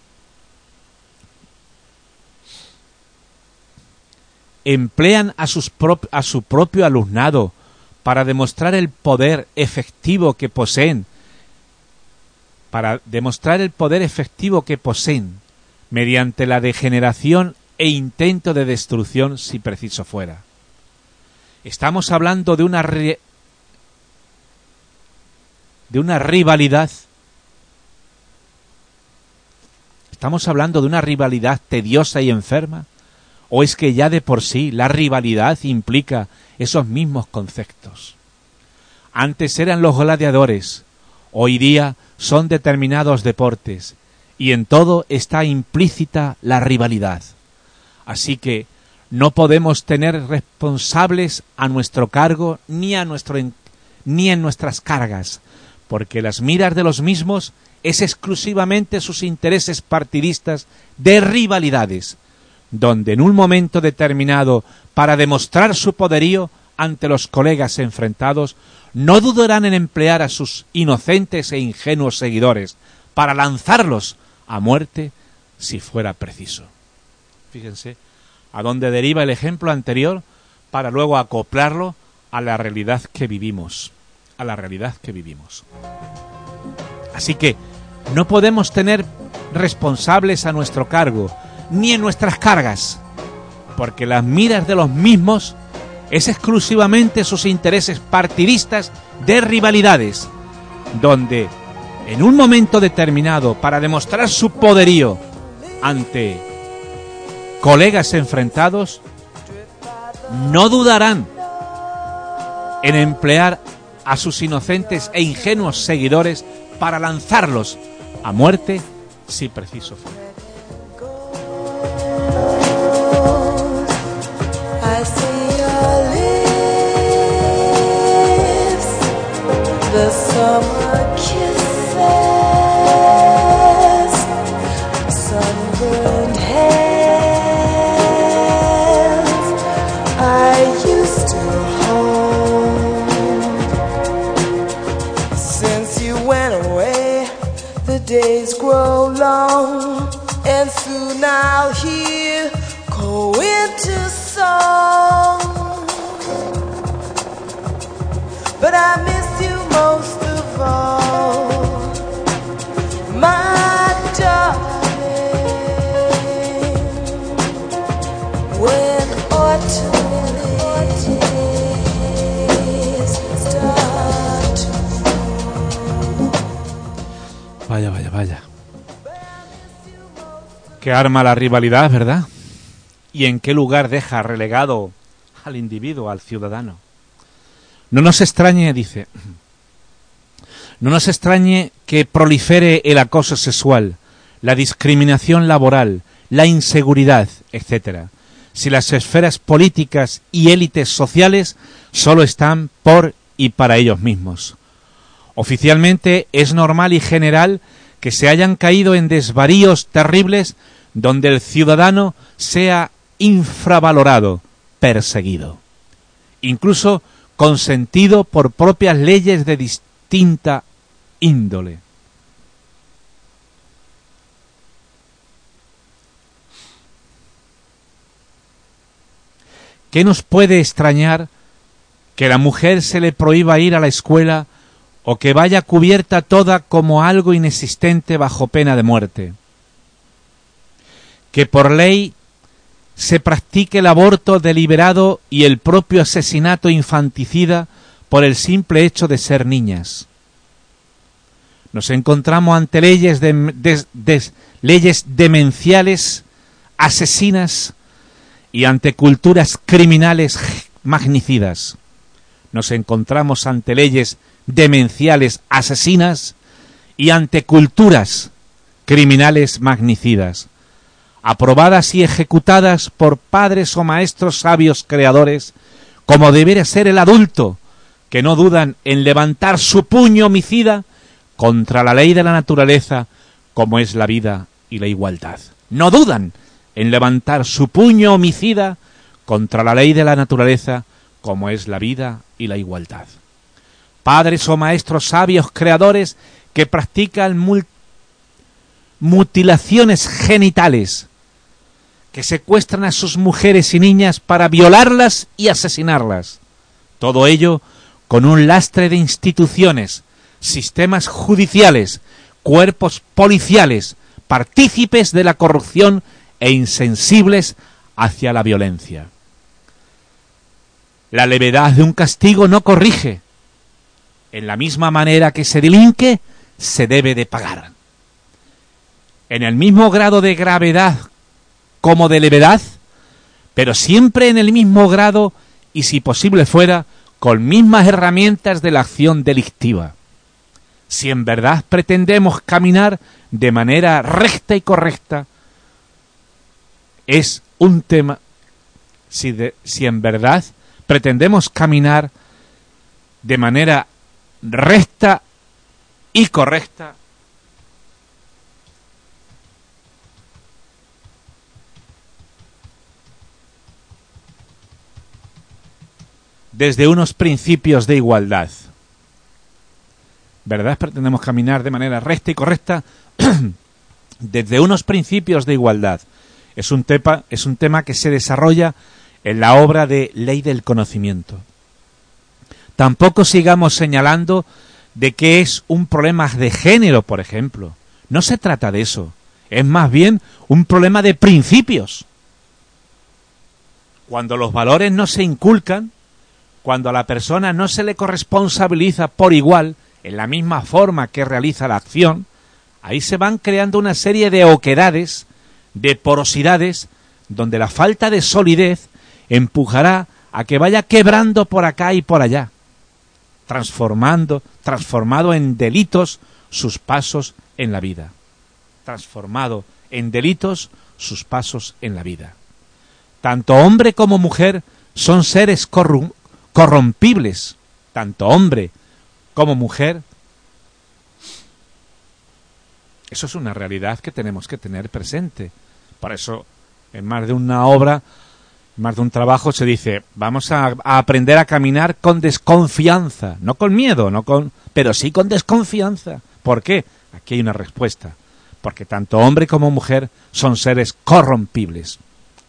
emplean a, sus prop- a su propio alumnado para demostrar el poder efectivo que poseen, para demostrar el poder efectivo que poseen mediante la degeneración e intento de destrucción si preciso fuera. Estamos hablando de una re- de una rivalidad. ¿Estamos hablando de una rivalidad tediosa y enferma? ¿O es que ya de por sí la rivalidad implica esos mismos conceptos? Antes eran los gladiadores, hoy día son determinados deportes, y en todo está implícita la rivalidad. Así que no podemos tener responsables a nuestro cargo ni a nuestro en, ni en nuestras cargas, porque las miras de los mismos es exclusivamente sus intereses partidistas de rivalidades, donde en un momento determinado, para demostrar su poderío ante los colegas enfrentados, no dudarán en emplear a sus inocentes e ingenuos seguidores para lanzarlos a muerte si fuera preciso. Fíjense a dónde deriva el ejemplo anterior para luego acoplarlo a la realidad que vivimos, a la realidad que vivimos. Así que no podemos tener responsables a nuestro cargo, ni en nuestras cargas, porque las miras de los mismos es exclusivamente sus intereses partidistas de rivalidades, donde en un momento determinado, para demostrar su poderío ante colegas enfrentados, no dudarán en emplear a sus inocentes e ingenuos seguidores para lanzarlos a muerte si preciso fuera. The summer kisses, sunburned hands I used to hold. Since you went away, the days grow long, and soon I'll hear co-winter song. But I miss you most of all, my darling. When autumn leaves start to fall. Vaya, vaya, vaya. ¿Qué arma la rivalidad, verdad? ¿Y en qué lugar deja relegado al individuo, al ciudadano? No nos extrañe, dice, no nos extrañe que prolifere el acoso sexual, la discriminación laboral, la inseguridad, etcétera, si las esferas políticas y élites sociales solo están por y para ellos mismos. Oficialmente es normal y general que se hayan caído en desvaríos terribles donde el ciudadano sea infravalorado, perseguido, incluso consentido por propias leyes de distinta índole. ¿Qué nos puede extrañar que a la mujer se le prohíba ir a la escuela o que vaya cubierta toda como algo inexistente bajo pena de muerte? Que por ley se practique el aborto deliberado y el propio asesinato infanticida por el simple hecho de ser niñas. Nos encontramos ante leyes, de, de, de, leyes demenciales, asesinas, y ante culturas criminales magnicidas. Nos encontramos ante leyes demenciales, asesinas, y ante culturas criminales magnicidas, aprobadas y ejecutadas por padres o maestros sabios creadores, como debería ser el adulto, que no dudan en levantar su puño homicida contra la ley de la naturaleza, como es la vida y la igualdad. No dudan en levantar su puño homicida contra la ley de la naturaleza, como es la vida y la igualdad. Padres o maestros sabios creadores que practican mul- mutilaciones genitales, que secuestran a sus mujeres y niñas para violarlas y asesinarlas. Todo ello con un lastre de instituciones, sistemas judiciales, cuerpos policiales, partícipes de la corrupción e insensibles hacia la violencia. La levedad de un castigo no corrige. En la misma manera que se delinque, se debe de pagar. En el mismo grado de gravedad como de levedad, pero siempre en el mismo grado y, si posible fuera, con mismas herramientas de la acción delictiva. Si en verdad pretendemos caminar de manera recta y correcta, es un tema, si, de, si en verdad pretendemos caminar de manera recta y correcta, desde unos principios de igualdad. ¿Verdad? Pretendemos caminar de manera recta y correcta desde unos principios de igualdad. Es un, tepa, es un tema que se desarrolla en la obra de Ley del Conocimiento. Tampoco sigamos señalando de que es un problema de género, por ejemplo. No se trata de eso. Es más bien un problema de principios. Cuando los valores no se inculcan, cuando a la persona no se le corresponsabiliza por igual, en la misma forma que realiza la acción, ahí se van creando una serie de oquedades, de porosidades, donde la falta de solidez empujará a que vaya quebrando por acá y por allá, transformando, transformado en delitos sus pasos en la vida. Transformado en delitos sus pasos en la vida. Tanto hombre como mujer son seres corrum- corrompibles. Tanto hombre como mujer. Eso es una realidad que tenemos que tener presente. Por eso, en más de una obra, en más de un trabajo, se dice, vamos a, a aprender a caminar con desconfianza. No con miedo, no con, pero sí con desconfianza. ¿Por qué? Aquí hay una respuesta. Porque tanto hombre como mujer son seres corrompibles.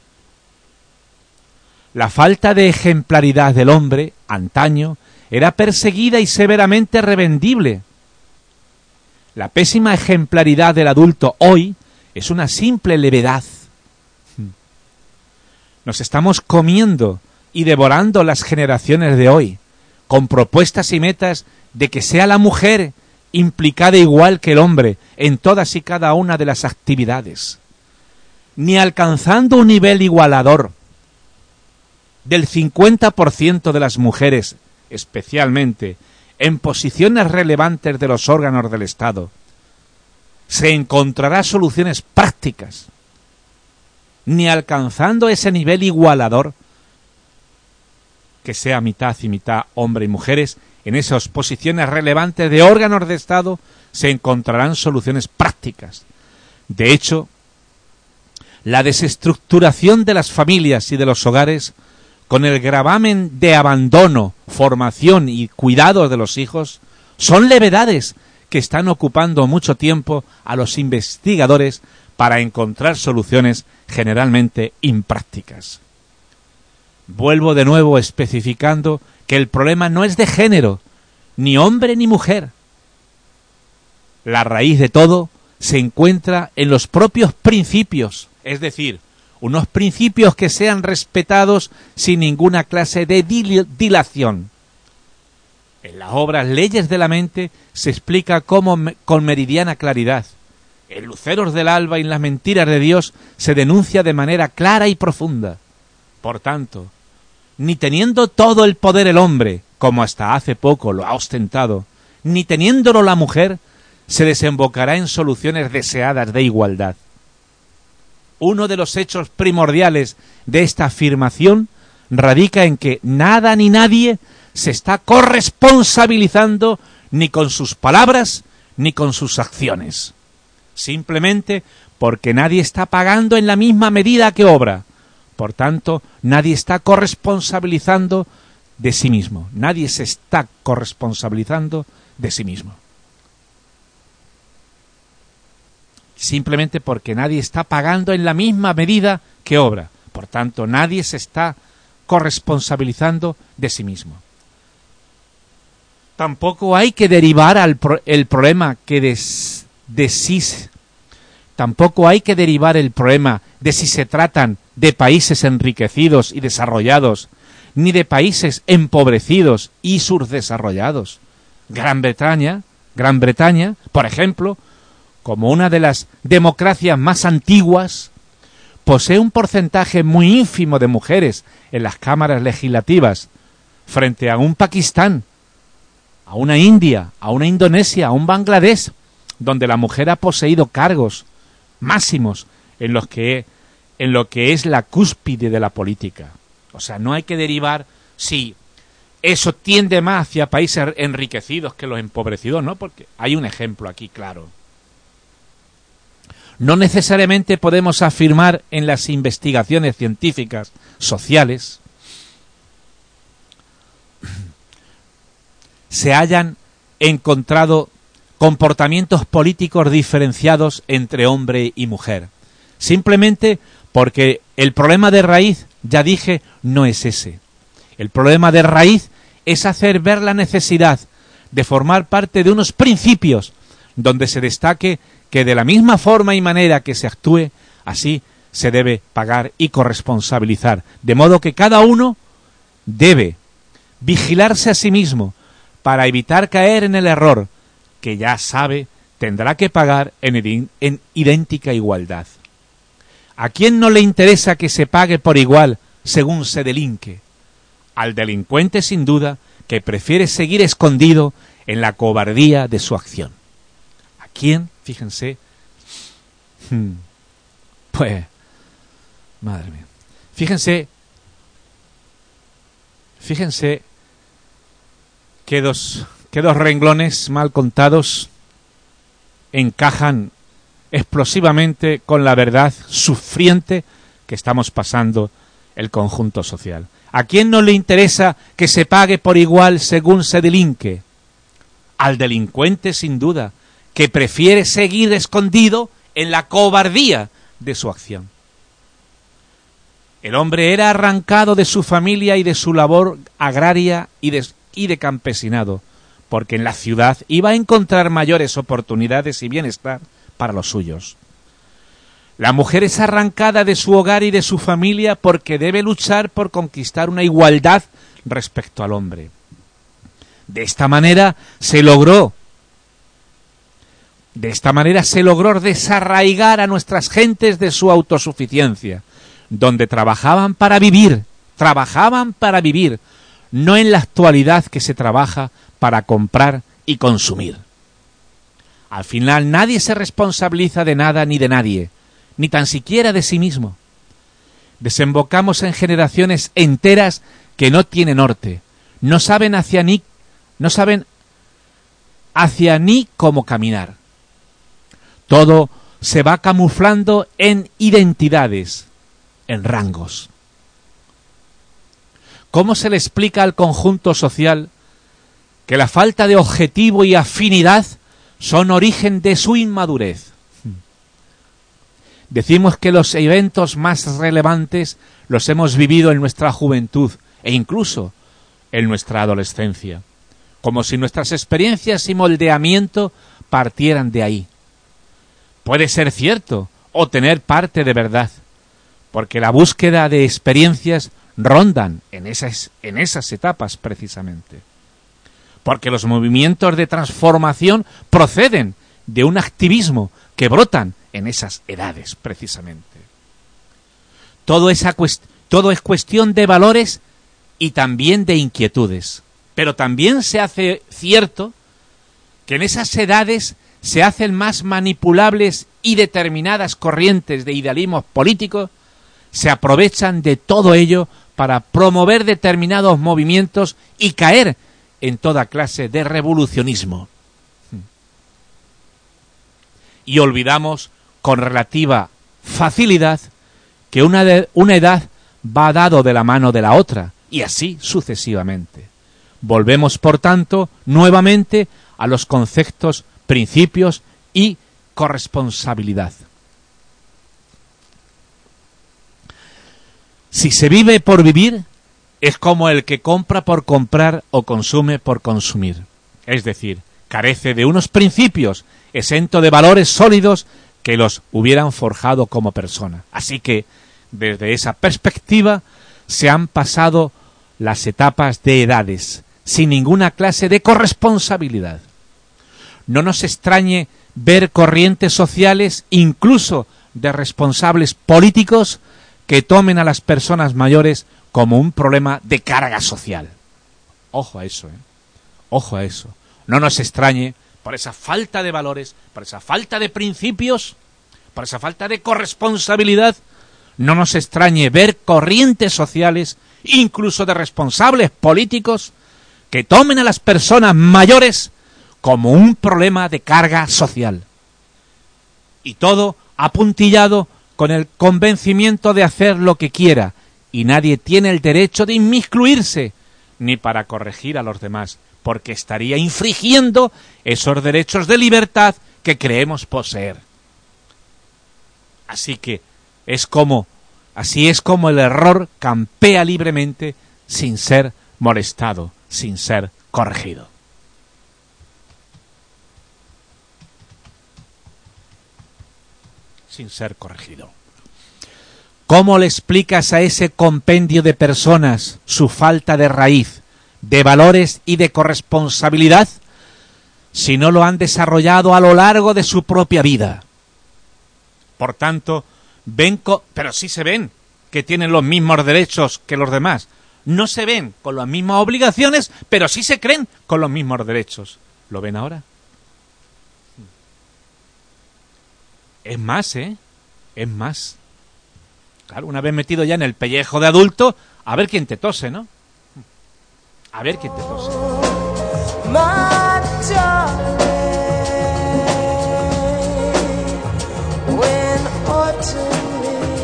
La falta de ejemplaridad del hombre, antaño, era perseguida y severamente revendible. La pésima ejemplaridad del adulto hoy es una simple levedad. Nos estamos comiendo y devorando las generaciones de hoy, con propuestas y metas de que sea la mujer implicada igual que el hombre en todas y cada una de las actividades, ni alcanzando un nivel igualador del cincuenta por ciento de las mujeres, especialmente en posiciones relevantes de los órganos del Estado, se encontrará soluciones prácticas, ni alcanzando ese nivel igualador, que sea mitad y mitad hombre y mujeres, en esas posiciones relevantes de órganos de Estado se encontrarán soluciones prácticas. De hecho, la desestructuración de las familias y de los hogares, con el gravamen de abandono, formación y cuidado de los hijos, son levedades que están ocupando mucho tiempo a los investigadores para encontrar soluciones generalmente imprácticas. Vuelvo de nuevo especificando que el problema no es de género, ni hombre ni mujer. La raíz de todo se encuentra en los propios principios, es decir, unos principios que sean respetados sin ninguna clase de dil- dilación. En las obras Leyes de la Mente se explica cómo me- con meridiana claridad. En Luceros del Alba y en Las Mentiras de Dios se denuncia de manera clara y profunda. Por tanto, ni teniendo todo el poder el hombre, como hasta hace poco lo ha ostentado, ni teniéndolo la mujer, se desembocará en soluciones deseadas de igualdad. Uno de los hechos primordiales de esta afirmación radica en que nada ni nadie se está corresponsabilizando ni con sus palabras ni con sus acciones. Simplemente porque nadie está pagando en la misma medida que obra. Por tanto, nadie está corresponsabilizando de sí mismo. Nadie se está corresponsabilizando de sí mismo. Simplemente porque nadie está pagando en la misma medida que obra. Por tanto, nadie se está corresponsabilizando de sí mismo. Tampoco hay que derivar al pro- el problema que de, de sí, tampoco hay que derivar el problema de si se tratan de países enriquecidos y desarrollados, ni de países empobrecidos y subdesarrollados. Gran Bretaña, Gran Bretaña, por ejemplo, como una de las democracias más antiguas, posee un porcentaje muy ínfimo de mujeres en las cámaras legislativas, frente a un Pakistán, a una India, a una Indonesia, a un Bangladesh, donde la mujer ha poseído cargos máximos en los que, en lo que es la cúspide de la política. O sea, no hay que derivar si eso tiende más hacia países enriquecidos que los empobrecidos, ¿no? Porque hay un ejemplo aquí claro. No necesariamente podemos afirmar en las investigaciones científicas sociales se hayan encontrado comportamientos políticos diferenciados entre hombre y mujer. Simplemente porque el problema de raíz, ya dije, no es ese. El problema de raíz es hacer ver la necesidad de formar parte de unos principios donde se destaque que de la misma forma y manera que se actúe, así se debe pagar y corresponsabilizar, de modo que cada uno debe vigilarse a sí mismo para evitar caer en el error que ya sabe tendrá que pagar en, en idéntica igualdad. ¿A quién no le interesa que se pague por igual según se delinque? Al delincuente, sin duda, que prefiere seguir escondido en la cobardía de su acción. ¿A quién? Fíjense. Hmm. Pues, madre mía. Fíjense, fíjense que dos, que dos renglones mal contados encajan explosivamente con la verdad sufriente que estamos pasando el conjunto social. ¿A quién no le interesa que se pague por igual según se delinque? Al delincuente, sin duda, que prefiere seguir escondido en la cobardía de su acción. El hombre era arrancado de su familia y de su labor agraria y de, y de campesinado, porque en la ciudad iba a encontrar mayores oportunidades y bienestar para los suyos. La mujer es arrancada de su hogar y de su familia porque debe luchar por conquistar una igualdad respecto al hombre. De esta manera se logró, de esta manera se logró desarraigar a nuestras gentes de su autosuficiencia, donde trabajaban para vivir, trabajaban para vivir, no en la actualidad que se trabaja para comprar y consumir. Al final nadie se responsabiliza de nada ni de nadie, ni tan siquiera de sí mismo. Desembocamos en generaciones enteras que no tienen norte, no saben hacia ni, no saben hacia ni cómo caminar. Todo se va camuflando en identidades, en rangos. ¿Cómo se le explica al conjunto social que la falta de objetivo y afinidad son origen de su inmadurez? Decimos que los eventos más relevantes los hemos vivido en nuestra juventud e incluso en nuestra adolescencia, como si nuestras experiencias y moldeamiento partieran de ahí. Puede ser cierto o tener parte de verdad, porque la búsqueda de experiencias rondan en esas, en esas etapas precisamente. Porque los movimientos de transformación proceden de un activismo que brotan en esas edades precisamente. Todo, esa cuest- todo es cuestión de valores y también de inquietudes. Pero también se hace cierto que en esas edades se hacen más manipulables y determinadas corrientes de idealismos políticos, se aprovechan de todo ello para promover determinados movimientos y caer en toda clase de revolucionismo. Y olvidamos con relativa facilidad que una, de, una edad va dado de la mano de la otra, y así sucesivamente. Volvemos, por tanto, nuevamente a los conceptos, principios y corresponsabilidad. Si se vive por vivir, es como el que compra por comprar o consume por consumir. Es decir, carece de unos principios, exento de valores sólidos que los hubieran forjado como persona. Así que, desde esa perspectiva, se han pasado las etapas de edades, sin ninguna clase de corresponsabilidad. No nos extrañe ver corrientes sociales, incluso de responsables políticos, que tomen a las personas mayores como un problema de carga social. Ojo a eso, ¿eh? Ojo a eso. No nos extrañe por esa falta de valores, por esa falta de principios, por esa falta de corresponsabilidad, no nos extrañe ver corrientes sociales, incluso de responsables políticos, que tomen a las personas mayores como un problema de carga social. Y todo apuntillado con el convencimiento de hacer lo que quiera, y nadie tiene el derecho de inmiscuirse, ni para corregir a los demás, porque estaría infringiendo esos derechos de libertad que creemos poseer. Así que es como, así es como el error campea libremente sin ser molestado, sin ser corregido. Sin ser corregido. ¿Cómo le explicas a ese compendio de personas su falta de raíz, de valores y de corresponsabilidad si no lo han desarrollado a lo largo de su propia vida? Por tanto, ven co- pero sí se ven que tienen los mismos derechos que los demás. No se ven con las mismas obligaciones, pero sí se creen con los mismos derechos. ¿Lo ven ahora? Es más, ¿eh? Es más. Claro, una vez metido ya en el pellejo de adulto, a ver quién te tose, ¿no? A ver quién te tose. My darling, when autumn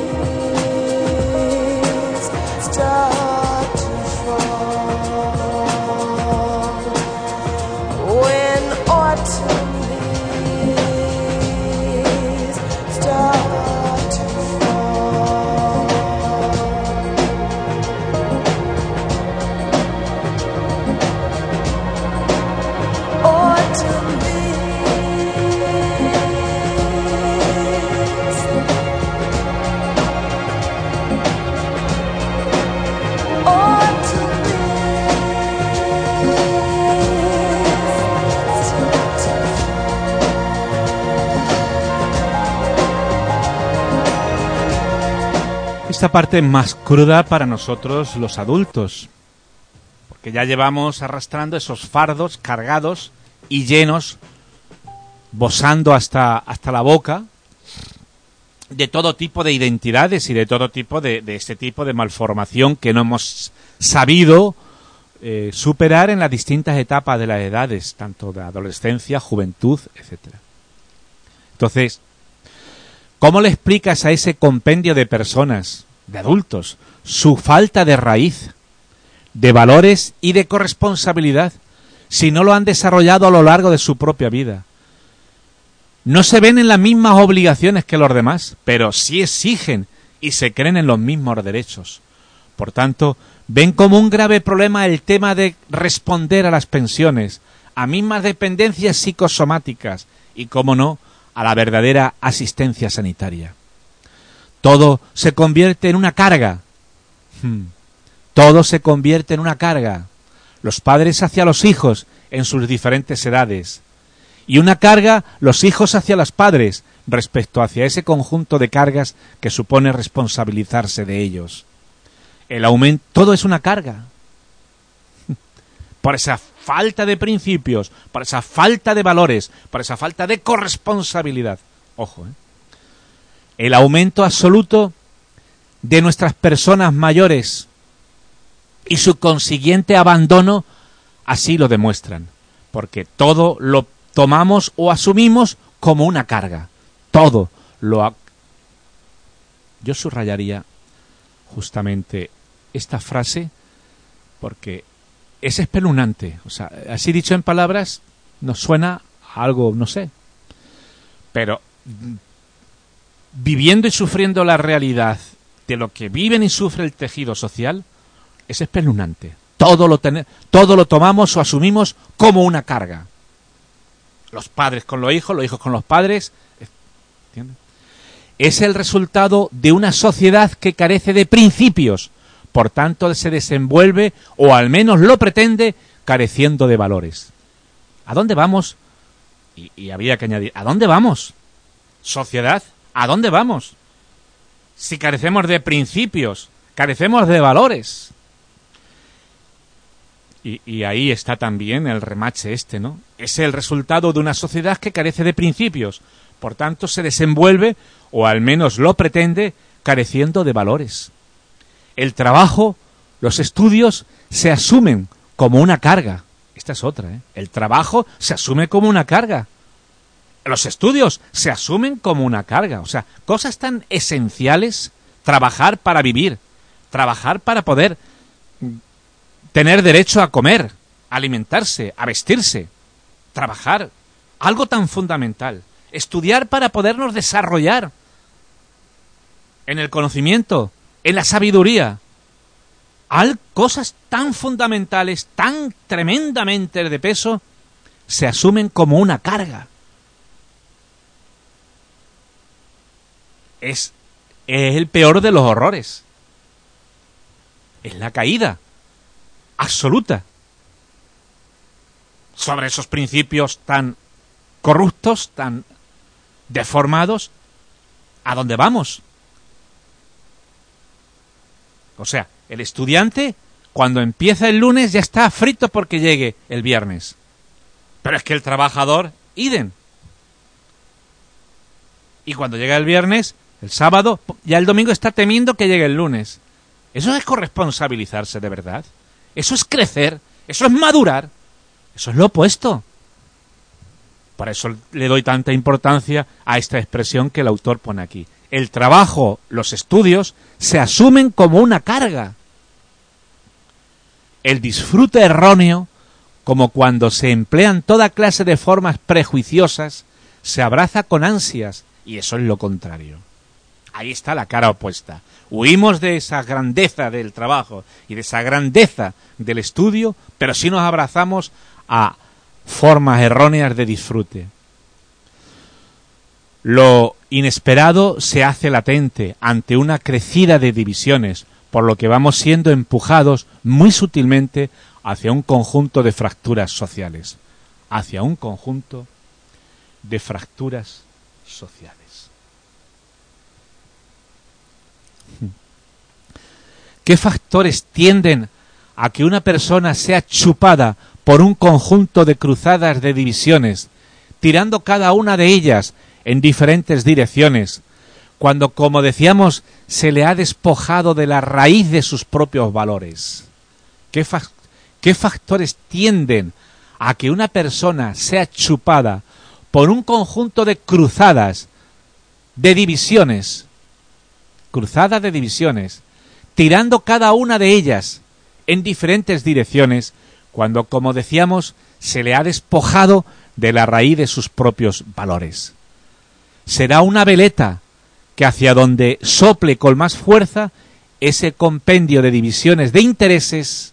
leaves start to fall, when autumn leaves start to fall, autumn leaves, autumn leaves start to Esta parte es más cruda para nosotros los adultos, porque ya llevamos arrastrando esos fardos cargados y llenos, bosando hasta, hasta la boca, de todo tipo de identidades y de todo tipo de, de este tipo de malformación que no hemos sabido eh, superar en las distintas etapas de las edades, tanto de adolescencia, juventud, etcétera. Entonces, ¿cómo le explicas a ese compendio de personas, de adultos, su falta de raíz, de valores y de corresponsabilidad, si no lo han desarrollado a lo largo de su propia vida? No se ven en las mismas obligaciones que los demás, pero sí exigen y se creen en los mismos derechos. Por tanto, ven como un grave problema el tema de responder a las pensiones, a mismas dependencias psicosomáticas y, como no, a la verdadera asistencia sanitaria. Todo se convierte en una carga. Hmm. Todo se convierte en una carga. Los padres hacia los hijos en sus diferentes edades. Y una carga los hijos hacia los padres respecto hacia ese conjunto de cargas que supone responsabilizarse de ellos. El aumento, todo es una carga. Por esa falta de principios, por esa falta de valores, por esa falta de corresponsabilidad. Ojo, ¿eh? El aumento absoluto de nuestras personas mayores y su consiguiente abandono así lo demuestran, porque todo lo tomamos o asumimos como una carga. Todo lo... Ha... Yo subrayaría justamente esta frase porque es espeluznante. O sea, así dicho en palabras, nos suena a algo, no sé. Pero viviendo y sufriendo la realidad de lo que viven y sufre el tejido social, es espeluznante. Todo lo, ten... todo lo tomamos o asumimos como una carga. Los padres con los hijos, los hijos con los padres. ¿Entiendes? Es el resultado de una sociedad que carece de principios. Por tanto, se desenvuelve, o al menos lo pretende, careciendo de valores. ¿A dónde vamos? Y, y había que añadir, ¿a dónde vamos? Sociedad, ¿a dónde vamos? Si carecemos de principios, carecemos de valores. Y, y ahí está también el remache este, ¿no? Es el resultado de una sociedad que carece de principios. Por tanto, se desenvuelve, o al menos lo pretende, careciendo de valores. El trabajo, los estudios, se asumen como una carga. Esta es otra, ¿eh? El trabajo se asume como una carga. Los estudios se asumen como una carga. O sea, cosas tan esenciales, trabajar para vivir, trabajar para poder tener derecho a comer, a alimentarse, a vestirse, trabajar, algo tan fundamental. Estudiar para podernos desarrollar en el conocimiento, en la sabiduría. Al, cosas tan fundamentales, tan tremendamente de peso, se asumen como una carga. Es es el peor de los horrores. Es la caída absoluta sobre esos principios tan corruptos, tan deformados. ¿A dónde vamos? O sea, el estudiante, cuando empieza el lunes, ya está frito porque llegue el viernes. Pero es que el trabajador, idem. Y cuando llega el viernes, el sábado, ya el domingo está temiendo que llegue el lunes. ¿Eso es corresponsabilizarse de verdad? ¿Eso es crecer? ¿Eso es madurar? Eso es lo opuesto. Por eso le doy tanta importancia a esta expresión que el autor pone aquí. El trabajo, los estudios, se asumen como una carga. El disfrute erróneo, como cuando se emplean toda clase de formas prejuiciosas, se abraza con ansias, y eso es lo contrario. Ahí está la cara opuesta. Huimos de esa grandeza del trabajo y de esa grandeza del estudio, pero sí nos abrazamos a formas erróneas de disfrute. Lo inesperado se hace latente ante una crecida de divisiones, por lo que vamos siendo empujados muy sutilmente hacia un conjunto de fracturas sociales. Hacia un conjunto de fracturas sociales. ¿Qué factores tienden a que una persona sea chupada por un conjunto de cruzadas de divisiones, tirando cada una de ellas en diferentes direcciones, cuando, como decíamos, se le ha despojado de la raíz de sus propios valores? ¿Qué, fa- qué factores tienden a que una persona sea chupada por un conjunto de cruzadas, de divisiones, cruzadas de divisiones, tirando cada una de ellas en diferentes direcciones, cuando, como decíamos, se le ha despojado de la raíz de sus propios valores? Será una veleta que hacia donde sople con más fuerza ese compendio de divisiones de intereses,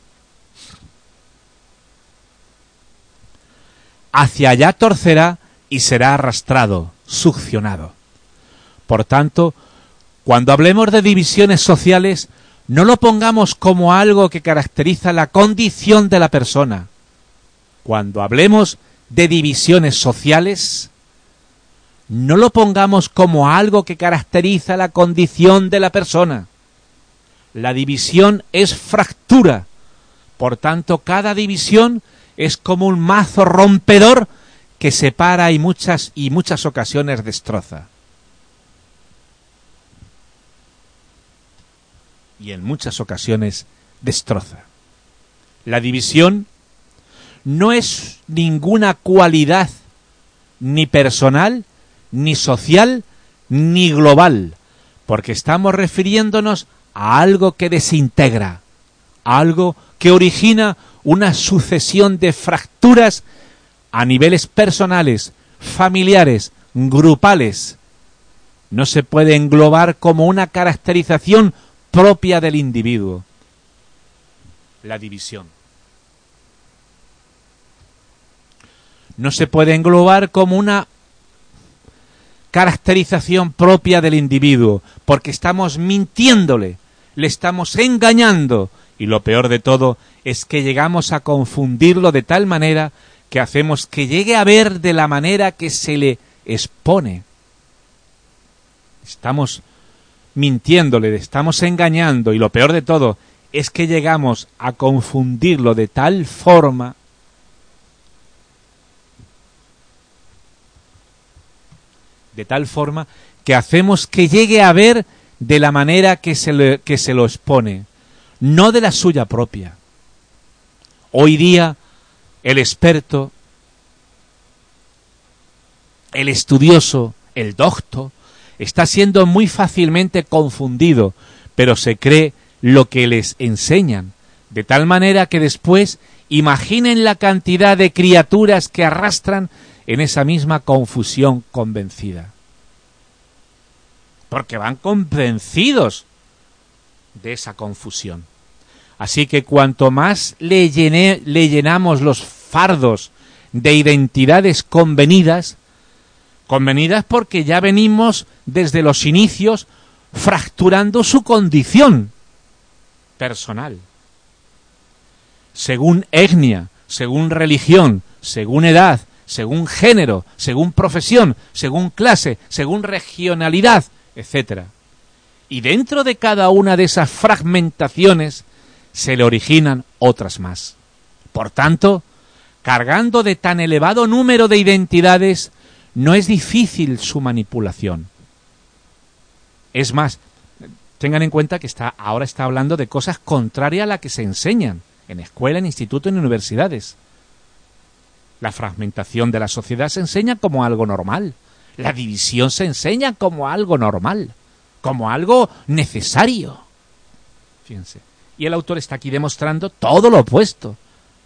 hacia allá torcerá y será arrastrado, succionado. Por tanto, cuando hablemos de divisiones sociales, no lo pongamos como algo que caracteriza la condición de la persona. Cuando hablemos de divisiones sociales, no lo pongamos como algo que caracteriza la condición de la persona. La división es fractura. Por tanto, cada división es como un mazo rompedor que separa y muchas y muchas ocasiones destroza. Y en muchas ocasiones destroza. La división no es ninguna cualidad ni personal, ni social, ni global, porque estamos refiriéndonos a algo que desintegra, a algo que origina una sucesión de fracturas a niveles personales, familiares, grupales. No se puede englobar como una caracterización propia del individuo. La división no se puede englobar como una caracterización propia del individuo, porque estamos mintiéndole, le estamos engañando, y lo peor de todo es que llegamos a confundirlo de tal manera que hacemos que llegue a ver de la manera que se le expone. Estamos mintiéndole, le estamos engañando, y lo peor de todo es que llegamos a confundirlo de tal forma de tal forma que hacemos que llegue a ver de la manera que se, le, que se lo expone, no de la suya propia. Hoy día el experto, el estudioso, el docto, está siendo muy fácilmente confundido, pero se cree lo que les enseñan, de tal manera que después imaginen la cantidad de criaturas que arrastran en esa misma confusión convencida. Porque van convencidos de esa confusión. Así que cuanto más le, llené, le llenamos los fardos de identidades convenidas, convenidas porque ya venimos desde los inicios fracturando su condición personal. Según etnia, según religión, según edad, según género, según profesión, según clase, según regionalidad, etcétera. Y dentro de cada una de esas fragmentaciones se le originan otras más. Por tanto, cargando de tan elevado número de identidades, no es difícil su manipulación. Es más, tengan en cuenta que está, ahora está hablando de cosas contrarias a las que se enseñan en escuela, en instituto, en universidades. La fragmentación de la sociedad se enseña como algo normal. La división se enseña como algo normal, como algo necesario. Fíjense. Y el autor está aquí demostrando todo lo opuesto.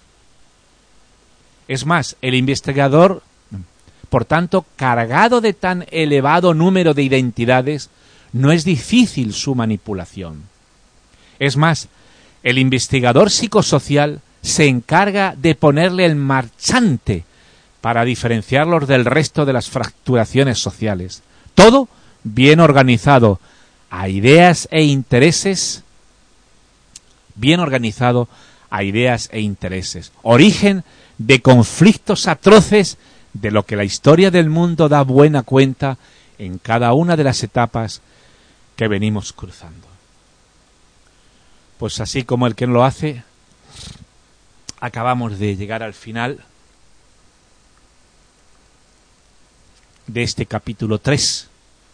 Es más, el investigador, por tanto, cargado de tan elevado número de identidades, no es difícil su manipulación. Es más, el investigador psicosocial se encarga de ponerle el marchante para diferenciarlos del resto de las fracturaciones sociales. Todo bien organizado a ideas e intereses, bien organizado a ideas e intereses. Origen de conflictos atroces de lo que la historia del mundo da buena cuenta en cada una de las etapas que venimos cruzando. Pues así como el que lo hace, acabamos de llegar al final de este capítulo tres.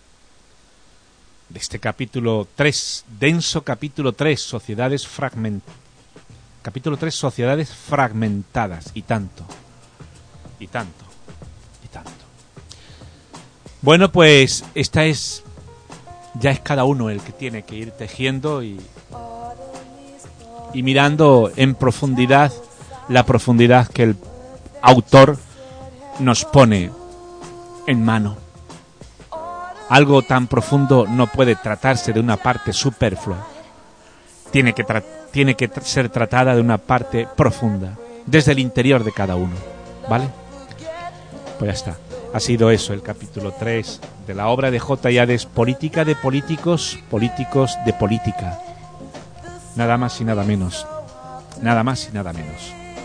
De este capítulo tres, denso capítulo tres, sociedades fragmentadas. Capítulo tres, sociedades fragmentadas. Y tanto, y tanto, y tanto. Bueno, pues esta es, ya es cada uno el que tiene que ir tejiendo y, y mirando en profundidad la profundidad que el autor nos pone en mano. Algo tan profundo no puede tratarse de una parte superflua. Tiene que, tra- tiene que tra- ser tratada de una parte profunda, desde el interior de cada uno. ¿Vale? Pues ya está. Ha sido eso el capítulo tres de la obra de J. Hades, Política de políticos, políticos de política. Nada más y nada menos. Nada más y nada menos.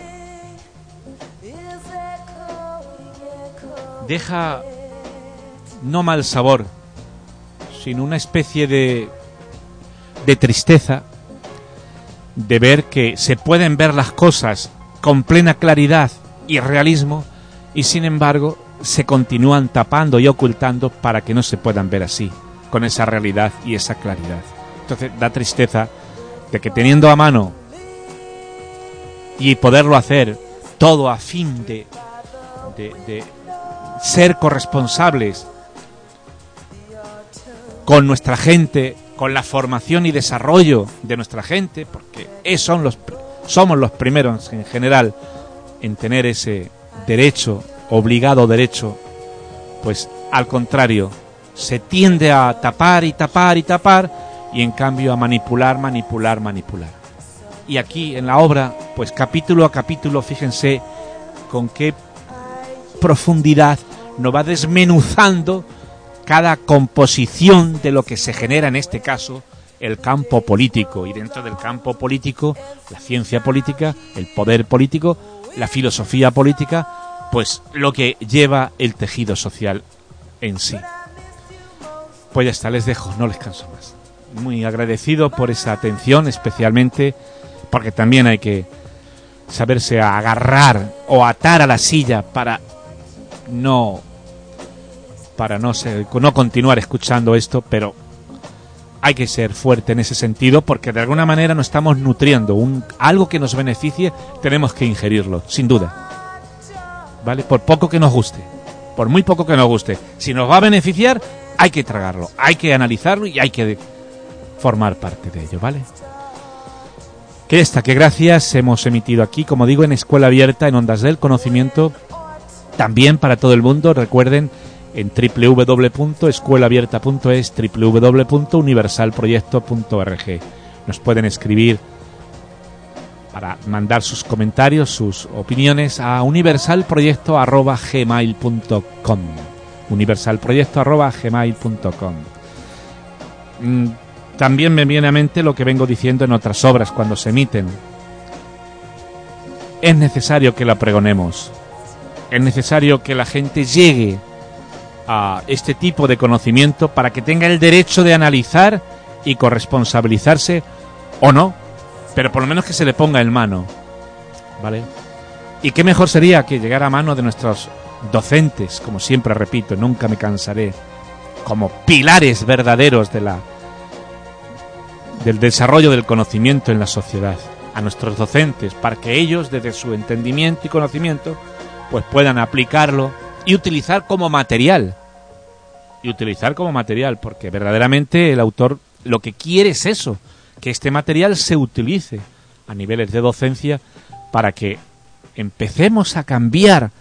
Deja no mal sabor, sino una especie de, de tristeza de ver que se pueden ver las cosas con plena claridad y realismo y sin embargo se continúan tapando y ocultando para que no se puedan ver así, con esa realidad y esa claridad. Entonces da tristeza de que teniendo a mano y poderlo hacer todo a fin de, de, de ser corresponsables con nuestra gente, con la formación y desarrollo de nuestra gente, porque son los, somos los primeros en general en tener ese derecho, obligado derecho, pues al contrario, se tiende a tapar y tapar y tapar y en cambio a manipular, manipular, manipular. Y aquí en la obra, pues capítulo a capítulo, fíjense con qué profundidad nos va desmenuzando cada composición de lo que se genera en este caso el campo político, y dentro del campo político la ciencia política, el poder político, la filosofía política, pues lo que lleva el tejido social en sí. Pues ya está, les dejo, no les canso más. Muy agradecido por esa atención, especialmente porque también hay que saberse agarrar o atar a la silla para no para no ser, no continuar escuchando esto, pero hay que ser fuerte en ese sentido porque de alguna manera nos estamos nutriendo un algo que nos beneficie, tenemos que ingerirlo, sin duda. ¿Vale? Por poco que nos guste, por muy poco que nos guste, si nos va a beneficiar, hay que tragarlo, hay que analizarlo y hay que formar parte de ello, ¿vale? Que esta, que gracias hemos emitido aquí, como digo, en Escuela Abierta, en Ondas del Conocimiento, también para todo el mundo. Recuerden, en doble u doble u doble u punto escuela abierta punto es, doble u doble u doble u punto universal proyecto punto org. Nos pueden escribir para mandar sus comentarios, sus opiniones a universalproyecto arroba gmail punto com. universalproyecto arroba gmail punto com. mm, también me viene a mente lo que vengo diciendo en otras obras cuando se emiten. Es necesario que la pregonemos. Es necesario que la gente llegue a este tipo de conocimiento para que tenga el derecho de analizar y corresponsabilizarse o no, pero por lo menos que se le ponga en mano, ¿vale? Y qué mejor sería que llegara a mano de nuestros docentes, como siempre repito, nunca me cansaré, como pilares verdaderos de la del desarrollo del conocimiento en la sociedad, a nuestros docentes, para que ellos, desde su entendimiento y conocimiento, pues puedan aplicarlo y utilizar como material. Y utilizar como material, porque verdaderamente el autor lo que quiere es eso, que este material se utilice a niveles de docencia para que empecemos a cambiar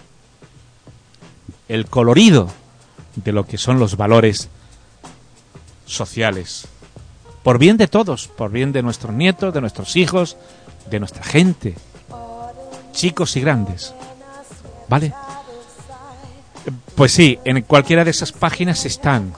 el colorido de lo que son los valores sociales. Por bien de todos, por bien de nuestros nietos, de nuestros hijos, de nuestra gente, chicos y grandes. ¿Vale? Pues sí, en cualquiera de esas páginas están.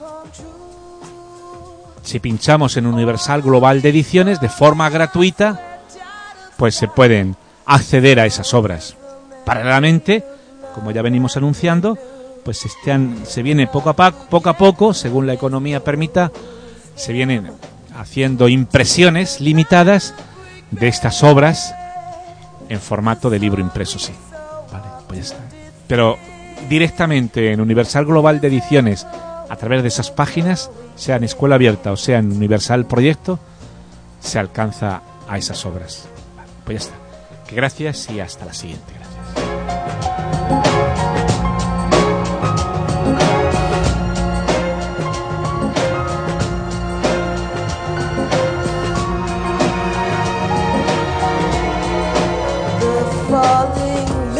Si pinchamos en Universal Global de Ediciones de forma gratuita, pues se pueden acceder a esas obras. Paralelamente, como ya venimos anunciando, pues están, se viene poco a poco, poco a poco, según la economía permita, se vienen haciendo impresiones limitadas de estas obras en formato de libro impreso, sí. Vale, pues ya está. Pero directamente en Universal Global de Ediciones, a través de esas páginas, sea en Escuela Abierta o sea en Universal Proyecto, se alcanza a esas obras. Vale, pues ya está. Que gracias y hasta la siguiente. Gracias. Falling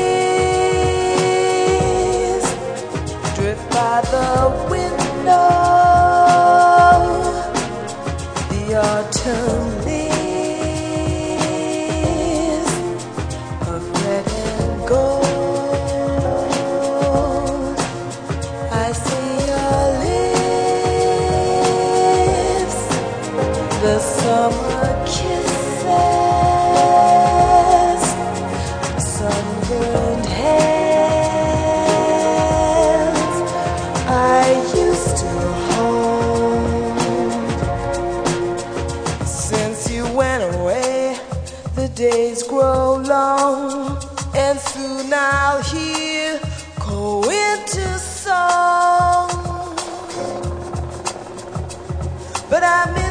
leaves drift by the window. The autumn leaves of red and gold. I see your lips, the summer kisses. Sunburned hands I used to hold. Since you went away, the days grow long, and soon I'll hear cold winter song. But I miss